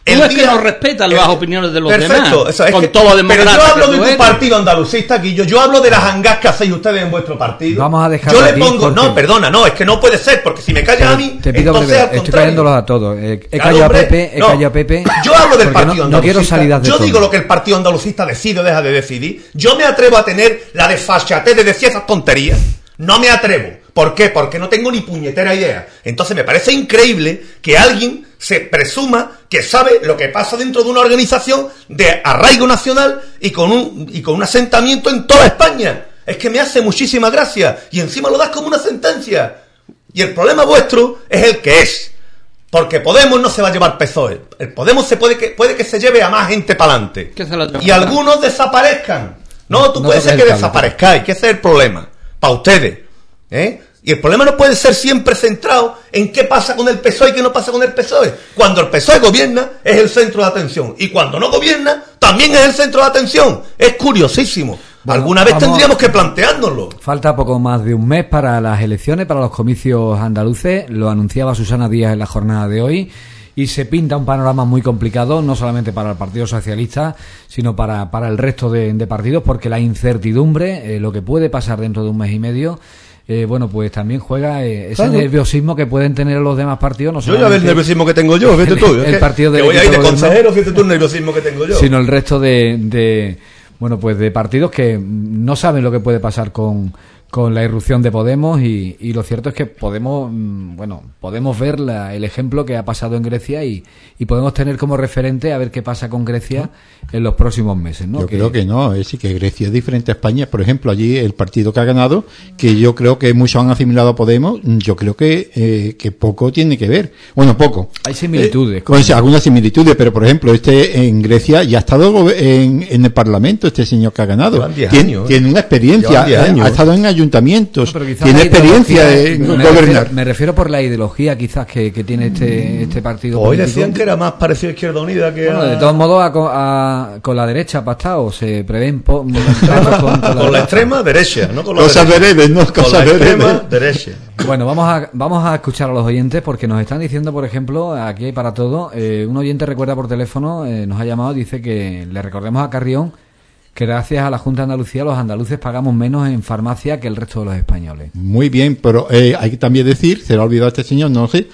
[SPEAKER 5] Tú es que no respetas las opiniones de los
[SPEAKER 3] perfecto,
[SPEAKER 5] demás.
[SPEAKER 3] Eso, es
[SPEAKER 5] con
[SPEAKER 3] que,
[SPEAKER 5] todo democrático.
[SPEAKER 3] Pero yo hablo de tu
[SPEAKER 5] eres.
[SPEAKER 3] partido andalucista, Guillo. Yo hablo de las hangas que hacéis ustedes en vuestro partido.
[SPEAKER 1] Vamos a dejar
[SPEAKER 3] Yo le
[SPEAKER 1] aquí
[SPEAKER 3] pongo.
[SPEAKER 1] porque...
[SPEAKER 3] No, perdona, no, es que no puede ser, porque si me callas a mí,
[SPEAKER 1] te pido
[SPEAKER 3] entonces
[SPEAKER 1] breve,
[SPEAKER 3] al
[SPEAKER 1] estoy
[SPEAKER 3] contrario.
[SPEAKER 1] cayéndolos a todos. Eh, he
[SPEAKER 3] Claro,
[SPEAKER 1] callado
[SPEAKER 3] hombre,
[SPEAKER 1] a Pepe, he
[SPEAKER 3] no.
[SPEAKER 1] callado a Pepe.
[SPEAKER 3] Yo hablo del
[SPEAKER 1] porque
[SPEAKER 3] partido
[SPEAKER 1] no,
[SPEAKER 3] andalucista.
[SPEAKER 1] no quiero salidas de
[SPEAKER 3] Yo
[SPEAKER 1] tono.
[SPEAKER 3] digo lo que el partido andalucista decide o deja de decidir. Yo me atrevo a tener la desfachatez de decir esas tonterías. No me atrevo. ¿Por qué? Porque no tengo ni puñetera idea. Entonces me parece increíble que alguien se presuma que sabe lo que pasa dentro de una organización de arraigo nacional y con un, y con un asentamiento en toda España. Es que me hace muchísima gracia. Y encima lo das como una sentencia. Y el problema vuestro es el que es. Porque Podemos no se va a llevar P S O E. El Podemos se puede que, puede que se lleve a más gente para adelante. Y algunos desaparezcan. No, tú
[SPEAKER 1] no
[SPEAKER 3] puedes ser que
[SPEAKER 1] cable,
[SPEAKER 3] desaparezcáis, que ese es el problema. Para ustedes. ¿Eh? Y el problema no puede ser siempre centrado en qué pasa con el P S O E y qué no pasa con el P S O E. Cuando el P S O E gobierna, es el centro de atención. Y cuando no gobierna, también es el centro de atención. Es curiosísimo. Bueno, Alguna vez vamos, tendríamos que planteárnoslo.
[SPEAKER 1] Falta poco más de un mes para las elecciones, para los comicios andaluces. Lo anunciaba Susana Díaz en la jornada de hoy. Y se pinta un panorama muy complicado, no solamente para el Partido Socialista, sino para, para el resto de, de partidos, porque la incertidumbre, eh, lo que puede pasar dentro de un mes y medio, eh, bueno, pues también juega eh, ese claro. nerviosismo que pueden tener los demás partidos. No
[SPEAKER 3] yo ya ves el nerviosismo que tengo yo, fíjate tú.
[SPEAKER 1] El, el partido de
[SPEAKER 3] que voy a ir de consejero, fíjate tú el nerviosismo que tengo yo.
[SPEAKER 1] Sino el resto de, de, bueno, pues de partidos que no saben lo que puede pasar con... con la irrupción de Podemos y, y lo cierto es que podemos bueno podemos ver la, el ejemplo que ha pasado en Grecia y, y podemos tener como referente a ver qué pasa con Grecia en los próximos meses, ¿no?
[SPEAKER 4] Yo
[SPEAKER 1] que,
[SPEAKER 4] creo que no, es que Grecia es diferente a España. Por ejemplo, allí el partido que ha ganado, que yo creo que muchos han asimilado a Podemos, yo creo que eh, que poco tiene que ver. Bueno, poco.
[SPEAKER 1] Hay similitudes.
[SPEAKER 4] Eh, con sí, algunas similitudes, pero por ejemplo, este en Grecia ya ha estado en, en el Parlamento, este señor que ha ganado. Tiene, años, tiene una experiencia, ha, ha estado en ayuntamientos, no, tiene experiencia en
[SPEAKER 1] me
[SPEAKER 4] gobernar.
[SPEAKER 1] Refiero, me refiero por la ideología quizás que, que tiene este este partido
[SPEAKER 3] Hoy
[SPEAKER 1] político.
[SPEAKER 3] Decían que era más parecido a Izquierda Unida que
[SPEAKER 1] bueno,
[SPEAKER 3] a...
[SPEAKER 1] de todos modos a, a, con la derecha pactado se prevén po, con,
[SPEAKER 3] con, la, con la extrema derecha, no con la
[SPEAKER 4] cosas veredes, no
[SPEAKER 3] con
[SPEAKER 4] cosas
[SPEAKER 3] la extrema
[SPEAKER 4] veredes.
[SPEAKER 3] derecha.
[SPEAKER 1] Bueno, vamos a vamos a escuchar a los oyentes porque nos están diciendo, por ejemplo, aquí hay para todo, eh, un oyente recuerda por teléfono, eh, nos ha llamado, dice que le recordemos a Carrión que gracias a la Junta de Andalucía los andaluces pagamos menos en farmacia que el resto de los españoles.
[SPEAKER 4] Muy bien, pero eh, hay que también decir, se lo ha olvidado este señor, no lo sé,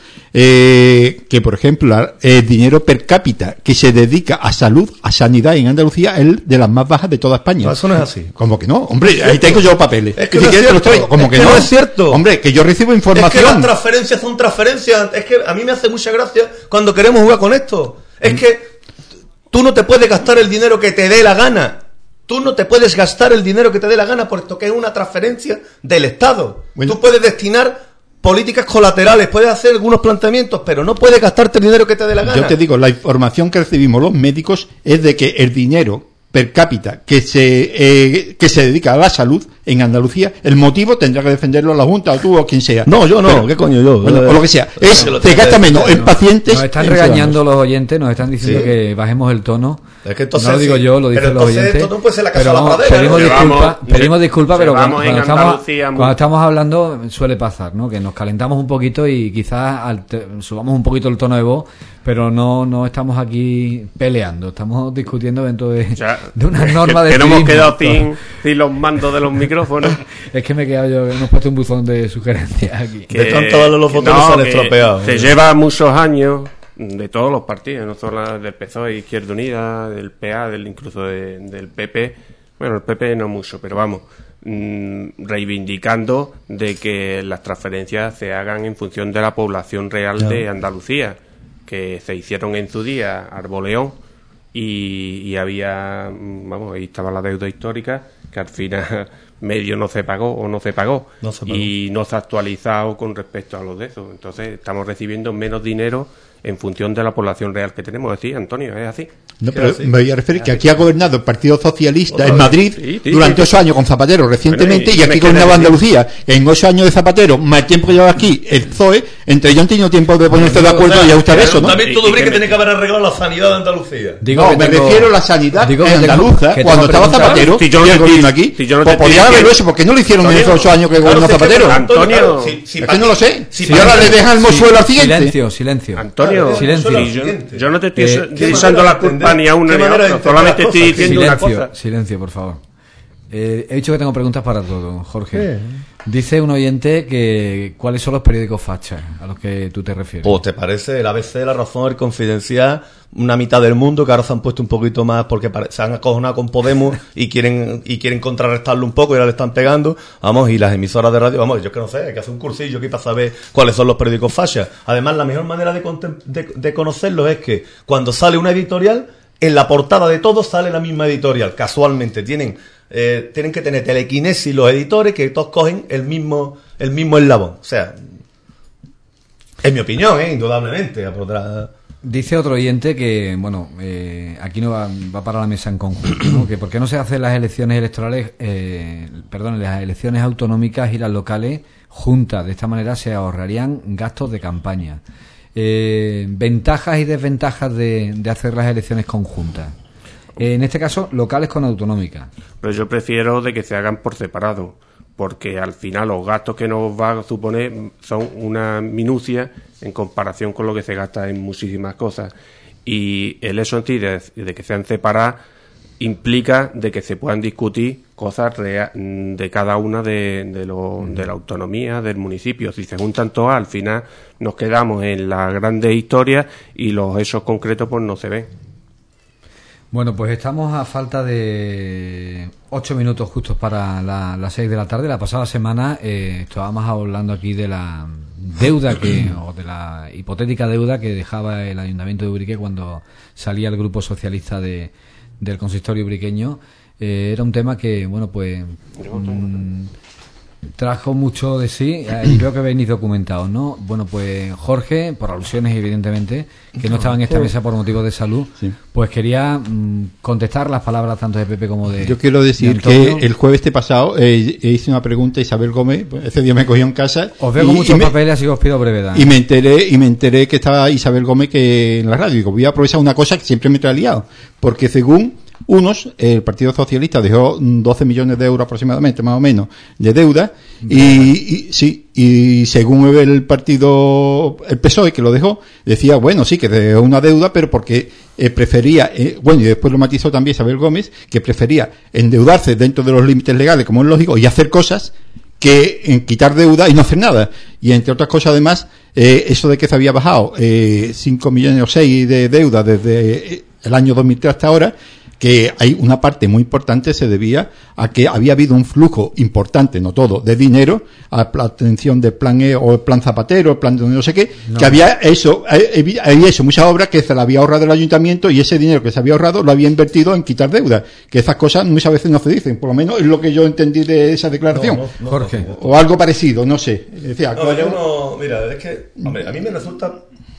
[SPEAKER 4] eh, que por ejemplo el dinero per cápita que se dedica a salud, a sanidad en Andalucía es de las más bajas de toda España.
[SPEAKER 3] No, eso no es así.
[SPEAKER 4] ¿Cómo que no? Hombre, ahí tengo yo papeles.
[SPEAKER 3] Es que no es cierto.
[SPEAKER 4] ¿Cómo que,
[SPEAKER 3] que
[SPEAKER 4] no?
[SPEAKER 3] no es cierto.
[SPEAKER 4] Hombre, que yo recibo información.
[SPEAKER 3] Es que las transferencias son transferencias. Es que a mí me hace mucha gracia cuando queremos jugar con esto. Es mm. que tú no te puedes gastar el dinero que te dé la gana. Tú no te puedes gastar el dinero que te dé la gana puesto que es una transferencia del Estado. Bueno. Tú puedes destinar políticas colaterales, puedes hacer algunos planteamientos, pero no puedes gastarte el dinero que te dé la gana.
[SPEAKER 4] Yo te digo, la información que recibimos los médicos es de que el dinero per cápita que se eh, que se dedica a la salud en Andalucía, el motivo tendrá que defenderlo la Junta o tú o quien sea.
[SPEAKER 3] No, yo no,
[SPEAKER 4] pero,
[SPEAKER 3] ¿qué coño yo?
[SPEAKER 4] Bueno, o lo que sea. Es, te gasta menos en pacientes.
[SPEAKER 1] Nos están regañando los oyentes, nos están diciendo sí. que bajemos el tono.
[SPEAKER 3] Es que entonces,
[SPEAKER 1] no lo digo yo, lo dicen los oyentes.
[SPEAKER 3] Esto no puede ser la casa
[SPEAKER 1] pero
[SPEAKER 3] de la
[SPEAKER 1] vamos,
[SPEAKER 3] pradera,
[SPEAKER 1] pedimos
[SPEAKER 3] ¿no?
[SPEAKER 1] disculpas,
[SPEAKER 2] vamos,
[SPEAKER 1] pedimos disculpas, pero cuando, cuando, estamos,
[SPEAKER 2] muy...
[SPEAKER 1] cuando estamos hablando suele pasar, ¿no? Que nos calentamos un poquito y quizás alter, subamos un poquito el tono de voz, pero no no estamos aquí peleando, estamos discutiendo dentro de, o sea, de una norma de
[SPEAKER 2] que no hemos quedado sin, sin los mandos de los micrófonos.
[SPEAKER 1] Es que me he quedado yo, hemos puesto un buzón de sugerencias aquí.
[SPEAKER 3] Que, de tanto vale los botones no, se han estropeado.
[SPEAKER 2] Se lleva muchos años de todos los partidos, no solo del P S O E, Izquierda Unida, del P A, del incluso de, del P P. Bueno, el P P no mucho, pero vamos, mmm, reivindicando de que las transferencias se hagan en función de la población real no. de Andalucía, que se hicieron en su día Arboleón y, y había, vamos, ahí estaba la deuda histórica que al final medio no se pagó o no se pagó,
[SPEAKER 3] no se pagó.
[SPEAKER 2] Y no se ha actualizado con respecto a los de esos. Entonces estamos recibiendo menos dinero en función de la población real que tenemos. Es decir, Antonio, es así.
[SPEAKER 4] No, pero así? Me voy a referir que aquí ha gobernado el Partido Socialista
[SPEAKER 3] Otra
[SPEAKER 4] en Madrid
[SPEAKER 2] sí, sí,
[SPEAKER 4] durante
[SPEAKER 2] sí,
[SPEAKER 4] ocho años con Zapatero recientemente,
[SPEAKER 2] bueno, y,
[SPEAKER 4] y aquí gobernaba Andalucía en ocho años de Zapatero, más tiempo que lleva aquí el P S O E, entre ellos han tenido tiempo de ponerse de acuerdo y ajustar eso, ¿no?
[SPEAKER 3] También todo que tiene que haber arreglado la sanidad de Andalucía.
[SPEAKER 4] Digo no, me tengo, refiero a la sanidad
[SPEAKER 1] digo
[SPEAKER 4] andaluza,
[SPEAKER 1] que
[SPEAKER 4] cuando estaba Zapatero,
[SPEAKER 2] si yo no
[SPEAKER 4] y el
[SPEAKER 2] te,
[SPEAKER 4] gobierno aquí,
[SPEAKER 2] si yo no
[SPEAKER 4] pues
[SPEAKER 2] te
[SPEAKER 4] podía saberlo eso, porque no lo hicieron en esos ocho años que gobernó Zapatero.
[SPEAKER 2] Antonio,
[SPEAKER 4] si, si, es que no lo sé. Si, si ahora le dejan el mozuelo al siguiente.
[SPEAKER 1] Silencio, silencio.
[SPEAKER 2] Antonio,
[SPEAKER 1] silencio.
[SPEAKER 2] Yo, yo no te estoy eh, echando la culpa ni a uno ni a otro, solamente estoy diciendo
[SPEAKER 1] silencio,
[SPEAKER 2] una cosa.
[SPEAKER 1] Silencio, por favor. Eh, he dicho que tengo preguntas para todos, Jorge. Dice un oyente que ¿cuáles son los periódicos fachas a los que tú te refieres?
[SPEAKER 3] Pues te parece el A B C, La Razón, El Confidencial, una mitad del mundo que ahora se han puesto un poquito más porque se han acojonado con Podemos y quieren y quieren contrarrestarlo un poco y ahora le están pegando, vamos, y las emisoras de radio, vamos, yo que no sé, hay que hacer un cursillo aquí para saber cuáles son los periódicos fachas. Además, la mejor manera de, de, de conocerlos es que cuando sale una editorial, en la portada de todos sale la misma editorial, casualmente, tienen Eh, tienen que tener telequinesis los editores que todos cogen el mismo el mismo eslabón. O sea, es mi opinión, ¿eh? Indudablemente. Otra...
[SPEAKER 1] Dice otro oyente que, bueno, eh, aquí no va, va para la mesa en conjunto, ¿no? Que por qué no se hacen las elecciones electorales, eh, perdón, las elecciones autonómicas y las locales juntas. De esta manera se ahorrarían gastos de campaña. Eh, ventajas y desventajas de, de hacer las elecciones conjuntas. En este caso, locales con autonómicas.
[SPEAKER 2] Pero yo prefiero de que se hagan por separado, porque al final los gastos que nos va a suponer son una minucia en comparación con lo que se gasta en muchísimas cosas. Y el hecho en sí de, de que sean separadas implica de que se puedan discutir cosas rea- de cada una de, de, lo, de la autonomía del municipio. Si se juntan todas, al final nos quedamos en las grandes historias y los hechos concretos pues no se ven.
[SPEAKER 1] Bueno, pues estamos a falta de ocho minutos justos para la, las seis de la tarde. La pasada semana eh, estábamos hablando aquí de la deuda que o de la hipotética deuda que dejaba el Ayuntamiento de Ubrique cuando salía el Grupo Socialista de, del Consistorio ubriqueño. Eh, era un tema que, bueno, pues mmm, trajo mucho de sí y creo que habéis documentado, ¿no? Bueno, pues Jorge, por alusiones evidentemente, que no estaba en esta mesa por motivos de salud, sí. Pues quería mmm, contestar las palabras tanto de Pepe como de
[SPEAKER 4] Yo quiero decir que el jueves este pasado eh, hice una pregunta a Isabel Gómez, pues ese día me cogió en casa.
[SPEAKER 1] Os veo con muchos me, papeles, así que os pido brevedad.
[SPEAKER 4] Y me enteré y me enteré que estaba Isabel Gómez que en la radio. Digo, voy a aprovechar una cosa que siempre me trae liado, porque según unos, el Partido Socialista dejó doce millones de euros aproximadamente, más o menos, de deuda, y, y sí, y según el partido, el P S O E, que lo dejó, decía, bueno, sí, que dejó una deuda, pero porque eh, prefería, eh, bueno, y después lo matizó también Isabel Gómez, que prefería endeudarse dentro de los límites legales, como es lógico, y hacer cosas, que en quitar deuda y no hacer nada. Y entre otras cosas, además, eh, eso de que se había bajado eh, cinco millones o seis de deuda desde el año dos mil tres hasta ahora, que hay una parte muy importante se debía a que había habido un flujo importante, no todo, de dinero a la atención del plan E o el plan Zapatero, el plan de no sé qué, no. Que había eso, había hecho muchas obras que se la había ahorrado el ayuntamiento y ese dinero que se había ahorrado lo había invertido en quitar deuda, que esas cosas muchas veces no se dicen, por lo menos es lo que yo entendí de esa declaración.
[SPEAKER 3] No, no, no,
[SPEAKER 1] Jorge.
[SPEAKER 3] No, no, no.
[SPEAKER 4] O algo parecido, no sé. Decía,
[SPEAKER 3] no, yo no, mira, es que, hombre, a mí me resulta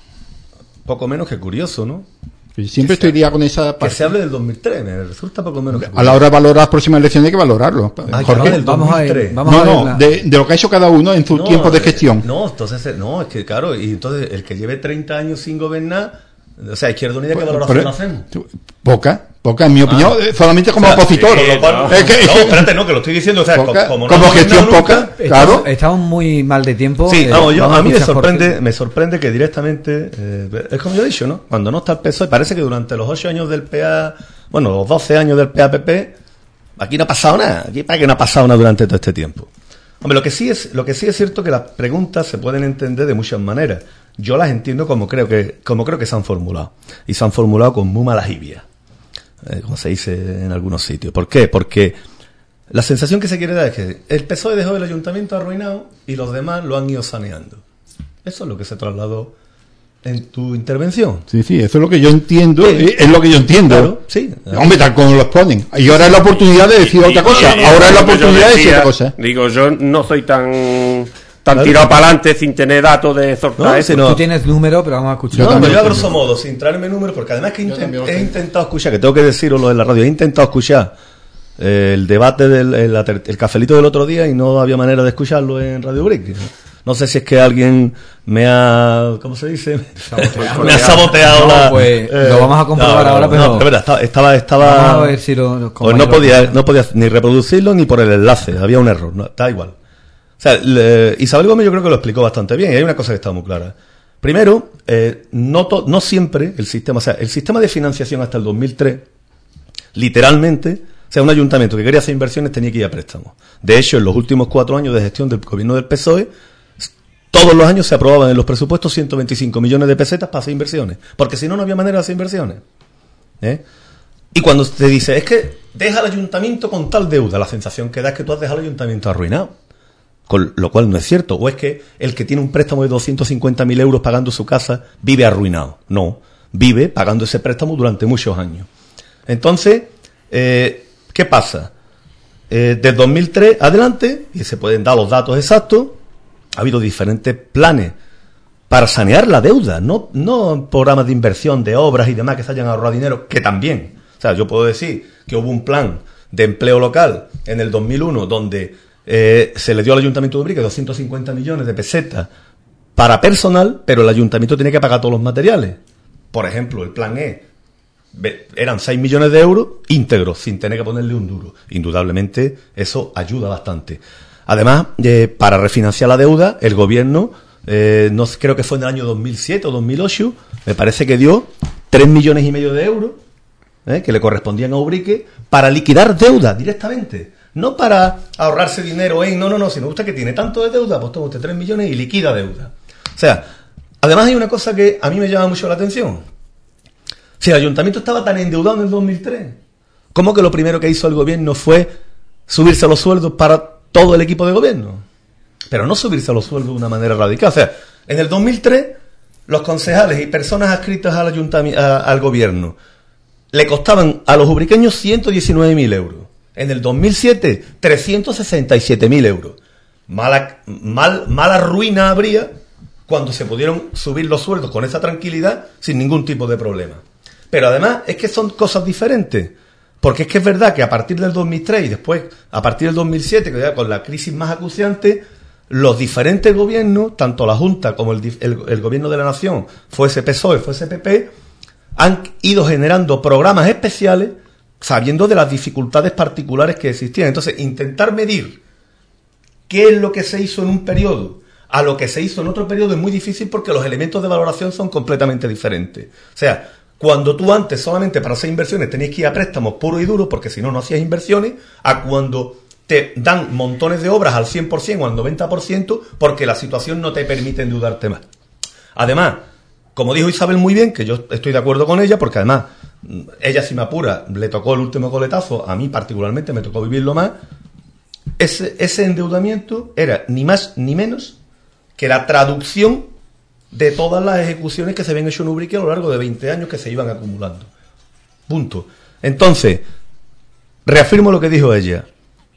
[SPEAKER 3] poco menos que curioso, ¿no?
[SPEAKER 4] Siempre estoy liado con esa parte.
[SPEAKER 3] Que se hable del dos mil tres, me resulta poco menos que
[SPEAKER 4] a la hora de valorar las próximas elecciones hay que valorarlo.
[SPEAKER 3] Ah,
[SPEAKER 1] Jorge,
[SPEAKER 3] del
[SPEAKER 1] vamos a ver, vamos
[SPEAKER 4] no,
[SPEAKER 1] a ver
[SPEAKER 4] no,
[SPEAKER 1] la...
[SPEAKER 4] de, de lo que ha hecho cada uno en su
[SPEAKER 3] no,
[SPEAKER 4] tiempo de gestión.
[SPEAKER 3] No, entonces, no, es que claro, y entonces el que lleve treinta años sin gobernar, o sea, Izquierda Unida, ¿qué valoración
[SPEAKER 4] pero,
[SPEAKER 3] hacemos?
[SPEAKER 4] Poca, poca, en mi opinión, ah. solamente como o sea, opositor.
[SPEAKER 3] Sí, no, es que, no, espérate, no, que lo estoy diciendo, o sea,
[SPEAKER 4] poca,
[SPEAKER 3] como,
[SPEAKER 4] como
[SPEAKER 3] no
[SPEAKER 4] gestión poca,
[SPEAKER 3] nunca,
[SPEAKER 4] claro.
[SPEAKER 1] Estamos, estamos muy mal de tiempo.
[SPEAKER 3] Sí,
[SPEAKER 1] eh,
[SPEAKER 3] vamos, yo,
[SPEAKER 1] vamos
[SPEAKER 3] a mí me sorprende,
[SPEAKER 1] Jorge.
[SPEAKER 3] me sorprende que directamente, eh, es como yo he dicho, ¿no? Cuando no está el P S O E, parece que durante los ocho años del P A, bueno, los doce años del P A P P, aquí no ha pasado nada, aquí para que no ha pasado nada durante todo este tiempo. Hombre, lo que sí es, lo que sí es cierto que las preguntas se pueden entender de muchas maneras. Yo las entiendo como creo que, como creo que se han formulado. Y se han formulado con muy mala jibia, eh, como se dice en algunos sitios. ¿Por qué? Porque la sensación que se quiere dar es que el P S O E dejó el ayuntamiento arruinado y los demás lo han ido saneando. Eso es lo que se trasladó en tu intervención.
[SPEAKER 4] Sí, sí, eso es lo que yo entiendo,
[SPEAKER 3] sí.
[SPEAKER 4] Es lo que yo entiendo.
[SPEAKER 3] Claro, sí.
[SPEAKER 4] Hombre, tal como lo exponen. Y ahora es la oportunidad de decir
[SPEAKER 2] y,
[SPEAKER 4] otra
[SPEAKER 2] y,
[SPEAKER 4] cosa.
[SPEAKER 2] y,
[SPEAKER 4] ahora es la oportunidad decía, de decir otra cosa.
[SPEAKER 2] Digo, yo no soy tan tan tirado para adelante sin tener datos de sorpresa.
[SPEAKER 3] No, si no.
[SPEAKER 1] Tú tienes número, pero vamos a escuchar.
[SPEAKER 3] No, pero yo a grosso modo, sin traerme números, porque además que intent, he intentado escuchar, que tengo que decirlo en la radio, he intentado escuchar eh, el debate del el, el cafelito del otro día y no había manera de escucharlo en Radio Brick. No sé si es que alguien me ha... ¿Cómo se dice?
[SPEAKER 1] Saboteado.
[SPEAKER 3] me ha saboteado
[SPEAKER 1] no,
[SPEAKER 3] la...
[SPEAKER 1] pues eh, lo vamos a comprobar
[SPEAKER 3] no,
[SPEAKER 1] ahora, pero...
[SPEAKER 3] No, pero estaba... estaba, estaba
[SPEAKER 1] vamos a ver si lo... lo
[SPEAKER 3] pues no podía, no podía ni reproducirlo ni por el enlace, había un error, no, da igual. O sea, le, Isabel Gómez yo creo que lo explicó bastante bien y hay una cosa que está muy clara. Primero, eh, no, to, no siempre el sistema... O sea, el sistema de financiación hasta el dos mil tres, literalmente... O sea, un ayuntamiento que quería hacer inversiones tenía que ir a préstamos. De hecho, en los últimos cuatro años de gestión del gobierno del P S O E, todos los años se aprobaban en los presupuestos ciento veinticinco millones de pesetas para hacer inversiones. Porque si no, no había manera de hacer inversiones. ¿Eh? Y cuando te dice, es que deja al ayuntamiento con tal deuda, la sensación que da es que tú has dejado al ayuntamiento arruinado. Con lo cual no es cierto. O es que el que tiene un préstamo de doscientos cincuenta mil euros pagando su casa vive arruinado. No, vive pagando ese préstamo durante muchos años. Entonces, eh, ¿qué pasa? Eh, del dos mil tres adelante, y se pueden dar los datos exactos, ha habido diferentes planes para sanear la deuda, no, no programas de inversión, de obras y demás que se hayan ahorrado dinero, que también. O sea, yo puedo decir que hubo un plan de empleo local en el dos mil uno donde eh, se le dio al Ayuntamiento de Ubrique doscientos cincuenta millones de pesetas para personal, pero el Ayuntamiento tiene que pagar todos los materiales. Por ejemplo, el plan E eran seis millones de euros íntegros, sin tener que ponerle un duro. Indudablemente, eso ayuda bastante. Además, eh, para refinanciar la deuda, el gobierno, eh, no creo que fue en el año dos mil siete o dos mil ocho, me parece que dio tres millones y medio de euros, eh, que le correspondían a Ubrique, para liquidar deuda directamente. No para ahorrarse dinero en, no, no, no, si me gusta que tiene tanto de deuda, pues toma usted tres millones y liquida deuda. O sea, además hay una cosa que a mí me llama mucho la atención. Si el ayuntamiento estaba tan endeudado en el dos mil tres, ¿cómo que lo primero que hizo el gobierno fue subirse a los sueldos para todo el equipo de gobierno? Pero no subirse a los sueldos de una manera radical. O sea, en el dos mil tres, los concejales y personas adscritas al, ayuntamiento, a, al gobierno le costaban a los ubriqueños ciento diecinueve mil euros. En el dos mil siete, trescientos sesenta y siete mil euros. Mala, mal, mala ruina habría cuando se pudieron subir los sueldos con esa tranquilidad sin ningún tipo de problema. Pero además es que son cosas diferentes, porque es que es verdad que a partir del dos mil tres y después a partir del dos mil siete, que ya con la crisis más acuciante, los diferentes gobiernos, tanto la Junta como el, el, el gobierno de la Nación, fuese P S O E, fuese P P, han ido generando programas especiales sabiendo de las dificultades particulares que existían. Entonces, intentar medir qué es lo que se hizo en un periodo a lo que se hizo en otro periodo es muy difícil porque los elementos de valoración son completamente diferentes. O sea, cuando tú antes solamente para hacer inversiones tenías que ir a préstamos puros y duros, porque si no, no hacías inversiones, a cuando te dan montones de obras al cien por ciento o al noventa por ciento porque la situación no te permite endeudarte más. Además, como dijo Isabel muy bien, que yo estoy de acuerdo con ella, porque además, ella si me apura, le tocó el último coletazo, a mí particularmente me tocó vivirlo más, ese, ese endeudamiento era ni más ni menos que la traducción de todas las ejecuciones que se habían hecho en Ubrique a lo largo de veinte años que se iban acumulando. Punto. Entonces, reafirmo lo que dijo ella.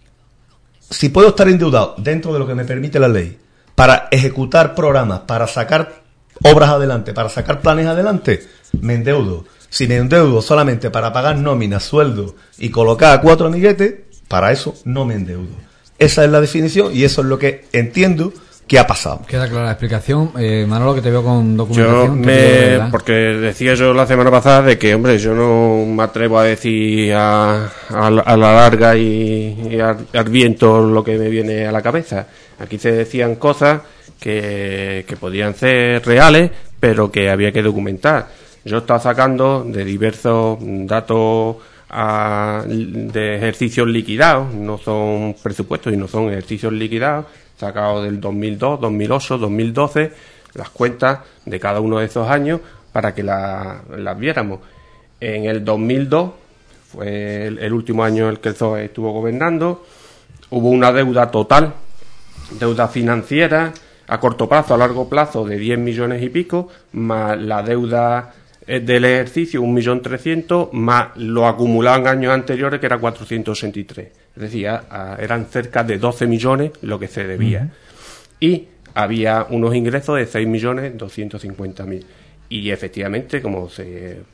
[SPEAKER 3] Si puedo estar endeudado dentro de lo que me permite la ley para ejecutar programas, para sacar obras adelante, para sacar planes adelante, me endeudo. Si me endeudo solamente para pagar nóminas, sueldos y colocar a cuatro amiguetes, para eso no me endeudo. Esa es la definición y eso es lo que entiendo que ha pasado.
[SPEAKER 1] Queda clara la explicación. Eh, Manolo, que te veo con documentación.
[SPEAKER 2] Yo me, porque decía yo la semana pasada de que, hombre, yo no me atrevo a decir a, a, a la larga y, y al, al viento lo que me viene a la cabeza. Aquí se decían cosas que, que podían ser reales, pero que había que documentar. Yo estaba sacando de diversos datos a, de ejercicios liquidados, no son presupuestos y no son ejercicios liquidados, sacado del dos mil dos, dos mil ocho, dos mil doce, las cuentas de cada uno de esos años para que la, las viéramos. En el dos mil dos, fue el, el último año en el que el P S O E estuvo gobernando, hubo una deuda total, deuda financiera, a corto plazo, a largo plazo, de diez millones y pico, más la deuda del ejercicio, un millón trescientos, más lo acumulado en años anteriores, que era cuatrocientos sesenta y tres. Es decir, a, a, eran cerca de doce millones lo que se debía. Uh-huh. Y había unos ingresos de seis millones doscientos cincuenta mil. Y efectivamente, como se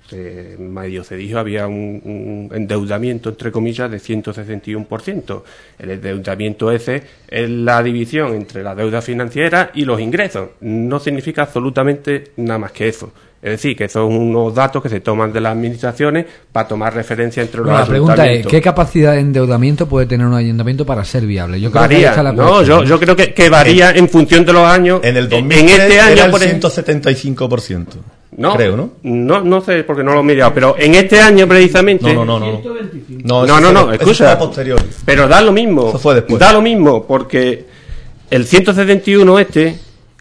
[SPEAKER 2] se, medio se dijo, había un, un endeudamiento, entre comillas, de ciento sesenta y uno por ciento. El endeudamiento ese es la división entre la deuda financiera y los ingresos. No significa absolutamente nada más que eso. Es decir, que son unos datos que se toman de las administraciones para tomar referencia entre los
[SPEAKER 1] bueno, la pregunta
[SPEAKER 2] ayuntamientos.
[SPEAKER 1] es, ¿qué capacidad de endeudamiento puede tener un ayuntamiento para ser viable? Yo creo
[SPEAKER 2] varía,
[SPEAKER 1] que ahí está la
[SPEAKER 2] no,
[SPEAKER 1] cuestión,
[SPEAKER 2] yo,
[SPEAKER 1] ¿no?
[SPEAKER 2] yo creo que, que varía en, en función de los años.
[SPEAKER 3] En el dos mil
[SPEAKER 2] en este año,
[SPEAKER 3] era el
[SPEAKER 2] por ejemplo,
[SPEAKER 3] ciento setenta y cinco por ciento.
[SPEAKER 2] no,
[SPEAKER 3] creo, ¿no?
[SPEAKER 2] No, no sé, porque no lo he mirado, pero en este año precisamente...
[SPEAKER 3] No, no, no, no.
[SPEAKER 2] No,
[SPEAKER 3] eso
[SPEAKER 2] no, no,
[SPEAKER 3] fue- eso
[SPEAKER 2] escucha.
[SPEAKER 3] fue posterior.
[SPEAKER 2] Pero da lo mismo.
[SPEAKER 3] Eso fue después.
[SPEAKER 2] Da lo mismo, porque el ciento setenta y uno este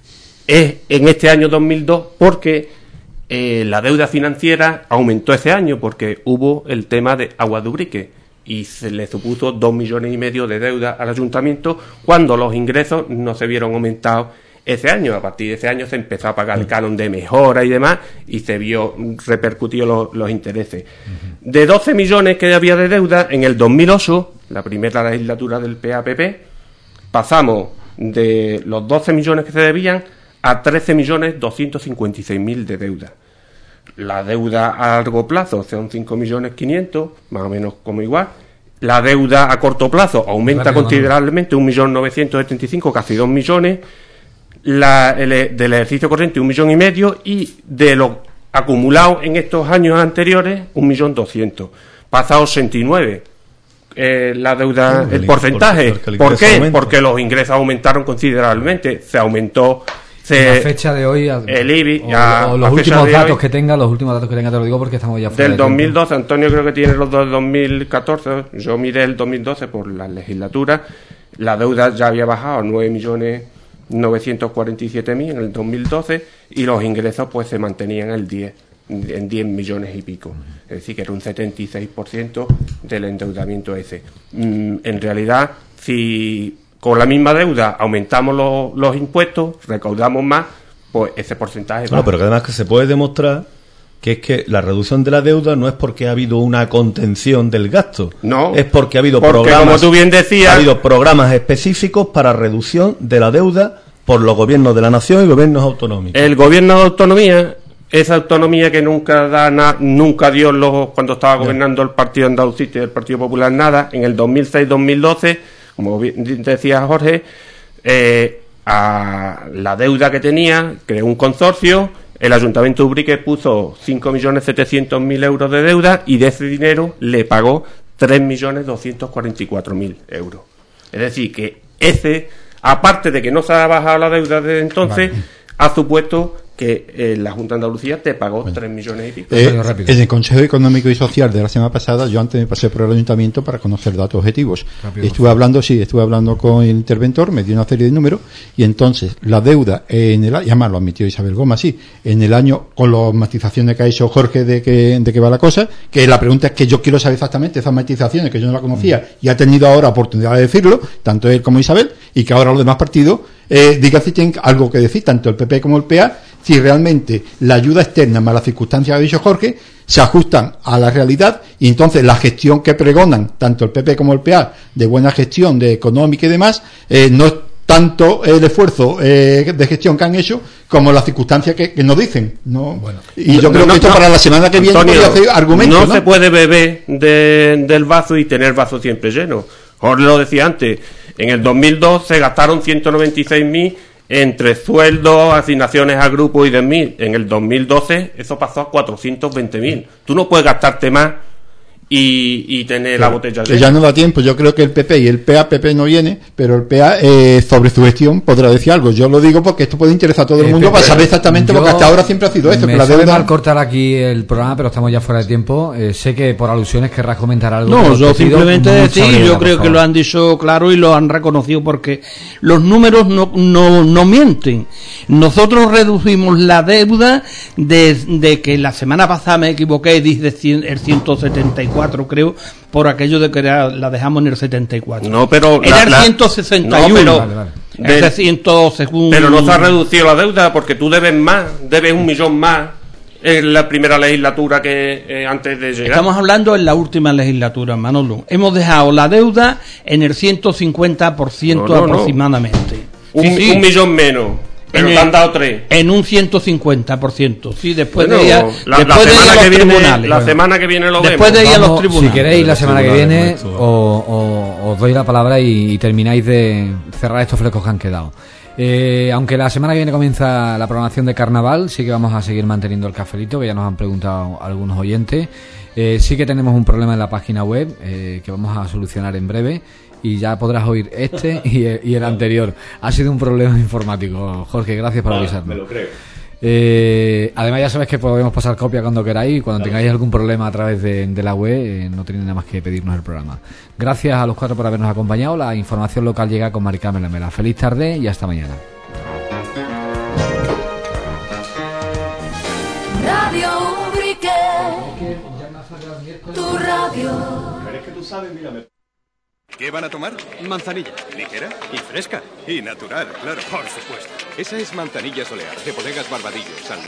[SPEAKER 2] es en este año dos mil dos porque eh, la deuda financiera aumentó ese año porque hubo el tema de Agua de Ubrique y se le supuso dos millones y medio de deuda al ayuntamiento cuando los ingresos no se vieron aumentados ese año. A partir de ese año se empezó a pagar el canon de mejora y demás y se vio repercutido los, los intereses. De doce millones que había de deuda, en el dos mil ocho, la primera legislatura del P A P P, pasamos de los doce millones que se debían a trece millones doscientos cincuenta y seis mil de deuda. La deuda a largo plazo son cinco millones quinientos, más o menos como igual. La deuda a corto plazo aumenta
[SPEAKER 1] Rápido,
[SPEAKER 2] considerablemente, un millón novecientos setenta y cinco, casi dos millones. La, el, del ejercicio corriente, un millón y medio. Y de lo acumulado en estos años anteriores, un millón doscientos. Pasa a ochenta y nueve. Eh, la deuda,
[SPEAKER 3] el
[SPEAKER 2] el porcentaje.
[SPEAKER 3] porque el
[SPEAKER 2] ¿Por
[SPEAKER 3] ingreso
[SPEAKER 2] qué?
[SPEAKER 3] aumenta.
[SPEAKER 2] Porque los ingresos aumentaron considerablemente. Se aumentó.
[SPEAKER 1] En
[SPEAKER 2] Se,
[SPEAKER 1] la fecha de hoy, a-
[SPEAKER 2] el I B I,
[SPEAKER 1] o,
[SPEAKER 2] ya,
[SPEAKER 1] o
[SPEAKER 2] la
[SPEAKER 1] los
[SPEAKER 2] fecha
[SPEAKER 1] últimos
[SPEAKER 2] de
[SPEAKER 1] datos
[SPEAKER 2] hoy,
[SPEAKER 1] que tenga, los últimos datos que tenga te lo digo porque estamos ya fuera
[SPEAKER 2] del
[SPEAKER 1] de
[SPEAKER 2] dos
[SPEAKER 1] tiempo.
[SPEAKER 2] mil doce, Antonio creo que tiene los dos del dos mil catorce, yo miré el dos mil doce por la legislatura, la deuda ya había bajado a nueve millones novecientos cuarenta y siete mil en el dos mil doce y los ingresos pues se mantenían en el diez, en diez millones y pico, es decir que era un setenta y seis por ciento del endeudamiento ese. Mm, en realidad, si con la misma deuda aumentamos los, los impuestos, recaudamos más, pues ese porcentaje
[SPEAKER 3] Bueno,
[SPEAKER 2] baja.
[SPEAKER 3] pero que además que se puede demostrar que es que la reducción de la deuda no es porque ha habido una contención del gasto,
[SPEAKER 2] No,
[SPEAKER 3] es porque ha habido
[SPEAKER 2] porque,
[SPEAKER 3] programas,
[SPEAKER 2] como tú bien decías,
[SPEAKER 3] ha habido programas específicos para reducción de la deuda por los gobiernos de la nación y gobiernos autonómicos.
[SPEAKER 2] el gobierno de autonomía, esa autonomía que nunca da na- nunca dio los, cuando estaba gobernando el Partido Andalucista y el Partido Popular nada, en el dos mil seis dos mil doce, como bien decía Jorge, eh, a la deuda que tenía, creó un consorcio, el Ayuntamiento de Ubrique puso cinco millones setecientos mil euros de deuda y de ese dinero le pagó tres millones doscientos cuarenta y cuatro mil euros. Es decir, que ese, aparte de que no se ha bajado la deuda desde entonces,
[SPEAKER 1] Vale.
[SPEAKER 2] ha supuesto que eh, la Junta de Andalucía te pagó tres millones y pico.
[SPEAKER 4] Eh,
[SPEAKER 1] Rápido, rápido.
[SPEAKER 4] en el Consejo Económico y Social de la semana pasada, yo antes me pasé por el ayuntamiento para conocer datos objetivos.
[SPEAKER 1] Rápido,
[SPEAKER 4] estuve hablando, sí, estuve hablando con el interventor, me dio una serie de números, y entonces la deuda en el año, y además lo admitió Isabel Gómez, sí, en el año, con las matizaciones que ha hecho Jorge de que, de que va la cosa, que la pregunta es que yo quiero saber exactamente esas matizaciones, que yo no la conocía, y ha tenido ahora oportunidad de decirlo, tanto él como Isabel, y que ahora los demás partidos, eh, digan si tienen algo que decir, tanto el P P como el P A, si realmente la ayuda externa más las circunstancias que ha dicho Jorge se ajustan a la realidad, y entonces la gestión que pregonan tanto el P P como el P A de buena gestión, de económica y demás, eh, no es tanto el esfuerzo eh, de gestión que han hecho como las circunstancias que, que nos dicen, ¿no?
[SPEAKER 1] Bueno.
[SPEAKER 4] Y yo
[SPEAKER 2] No,
[SPEAKER 4] creo
[SPEAKER 2] no,
[SPEAKER 4] que esto
[SPEAKER 2] no,
[SPEAKER 4] para la semana que viene
[SPEAKER 2] Antonio,
[SPEAKER 4] podría hacer argumentos,
[SPEAKER 2] no,
[SPEAKER 4] ¿no?
[SPEAKER 2] se puede beber de- del vaso y tener el vaso siempre lleno. Jorge lo decía antes, en el dos mil dos se gastaron ciento noventa y seis mil entre sueldos, asignaciones a grupos y demás. En el dos mil doce eso pasó a cuatrocientos veinte mil. Tú no puedes gastarte más y, y tener la botella
[SPEAKER 4] Que
[SPEAKER 2] llena.
[SPEAKER 4] ya no da tiempo. Yo creo que el P P y el P A, P P no viene, pero el P A eh, sobre su gestión podrá decir algo. Yo lo digo porque esto puede interesar a todo el
[SPEAKER 1] Eh,
[SPEAKER 4] mundo
[SPEAKER 1] Pepe,
[SPEAKER 4] para saber exactamente,
[SPEAKER 1] yo-
[SPEAKER 4] porque hasta ahora siempre ha sido esto,
[SPEAKER 1] me
[SPEAKER 4] que la
[SPEAKER 1] sabe
[SPEAKER 4] deuda...
[SPEAKER 1] mal cortar aquí el programa, pero estamos ya fuera de tiempo. Eh, sé que por alusiones querrás comentar algo.
[SPEAKER 5] No,
[SPEAKER 1] pero
[SPEAKER 5] yo
[SPEAKER 1] te pido
[SPEAKER 5] simplemente
[SPEAKER 1] mucha
[SPEAKER 5] decir,
[SPEAKER 1] brevedad,
[SPEAKER 5] yo
[SPEAKER 1] por
[SPEAKER 5] creo que
[SPEAKER 1] favor.
[SPEAKER 5] lo han dicho claro y lo han reconocido porque los números no, no, no mienten. Nosotros reducimos la deuda desde que la semana pasada me equivoqué, dije cien- el ciento setenta y cuatro creo, por aquello de que era- la dejamos en el setenta y cuatro.
[SPEAKER 2] No, pero
[SPEAKER 5] Era
[SPEAKER 2] la-
[SPEAKER 5] el
[SPEAKER 2] la-
[SPEAKER 5] ciento sesenta y uno.
[SPEAKER 2] No, pero-
[SPEAKER 1] Vale, vale.
[SPEAKER 5] Ese
[SPEAKER 2] De-
[SPEAKER 5] ciento según...
[SPEAKER 2] Pero no se ha reducido la deuda porque tú debes más, debes un millón más en la primera legislatura que eh, antes de llegar.
[SPEAKER 5] Estamos hablando en la última legislatura, Manolo. Hemos dejado la deuda en el ciento cincuenta por ciento
[SPEAKER 2] No, no, no.
[SPEAKER 5] aproximadamente.
[SPEAKER 2] un,
[SPEAKER 5] Sí, sí.
[SPEAKER 2] un millón menos. Pero
[SPEAKER 5] en
[SPEAKER 2] te han
[SPEAKER 5] el-
[SPEAKER 2] dado tres.
[SPEAKER 5] En un ciento cincuenta por ciento. Sí, después
[SPEAKER 2] Bueno,
[SPEAKER 5] de ir a,
[SPEAKER 2] la, la
[SPEAKER 5] después de ir a
[SPEAKER 2] semana
[SPEAKER 5] los
[SPEAKER 2] que viene,
[SPEAKER 5] tribunales.
[SPEAKER 2] la semana que viene lo
[SPEAKER 5] Después
[SPEAKER 2] vemos.
[SPEAKER 5] de ir a los
[SPEAKER 1] Vamos,
[SPEAKER 5] tribunales.
[SPEAKER 1] si queréis, la
[SPEAKER 3] Los
[SPEAKER 1] semana que
[SPEAKER 3] tribunales,
[SPEAKER 1] viene
[SPEAKER 3] esto.
[SPEAKER 1] o- o- os doy la palabra y, y termináis de cerrar estos flecos que han quedado. Eh, aunque la semana que viene comienza la programación de carnaval, sí que vamos a seguir manteniendo el cafelito, que ya nos han preguntado algunos oyentes. Eh, sí que tenemos un problema en la página web eh, que vamos a solucionar en breve y ya podrás oír este y el, y el anterior. Ha sido un problema informático, Jorge, gracias por avisarme.
[SPEAKER 3] Me lo creo.
[SPEAKER 1] Eh, además ya sabes que podemos pasar copia cuando queráis y cuando tengáis algún problema a través de, de la web eh, no tenéis nada más que pedirnos el programa. Gracias a los cuatro por habernos acompañado. La información local llega con Mari Carmen Lamela. Feliz tarde y hasta mañana.
[SPEAKER 6] Radio Ubrique, tu radio.
[SPEAKER 7] ¿Qué van a tomar? Manzanilla. ¿Ligera? Y fresca. Y natural, claro. Por supuesto. Esa es manzanilla solear, de Bodegas Barbadillo, San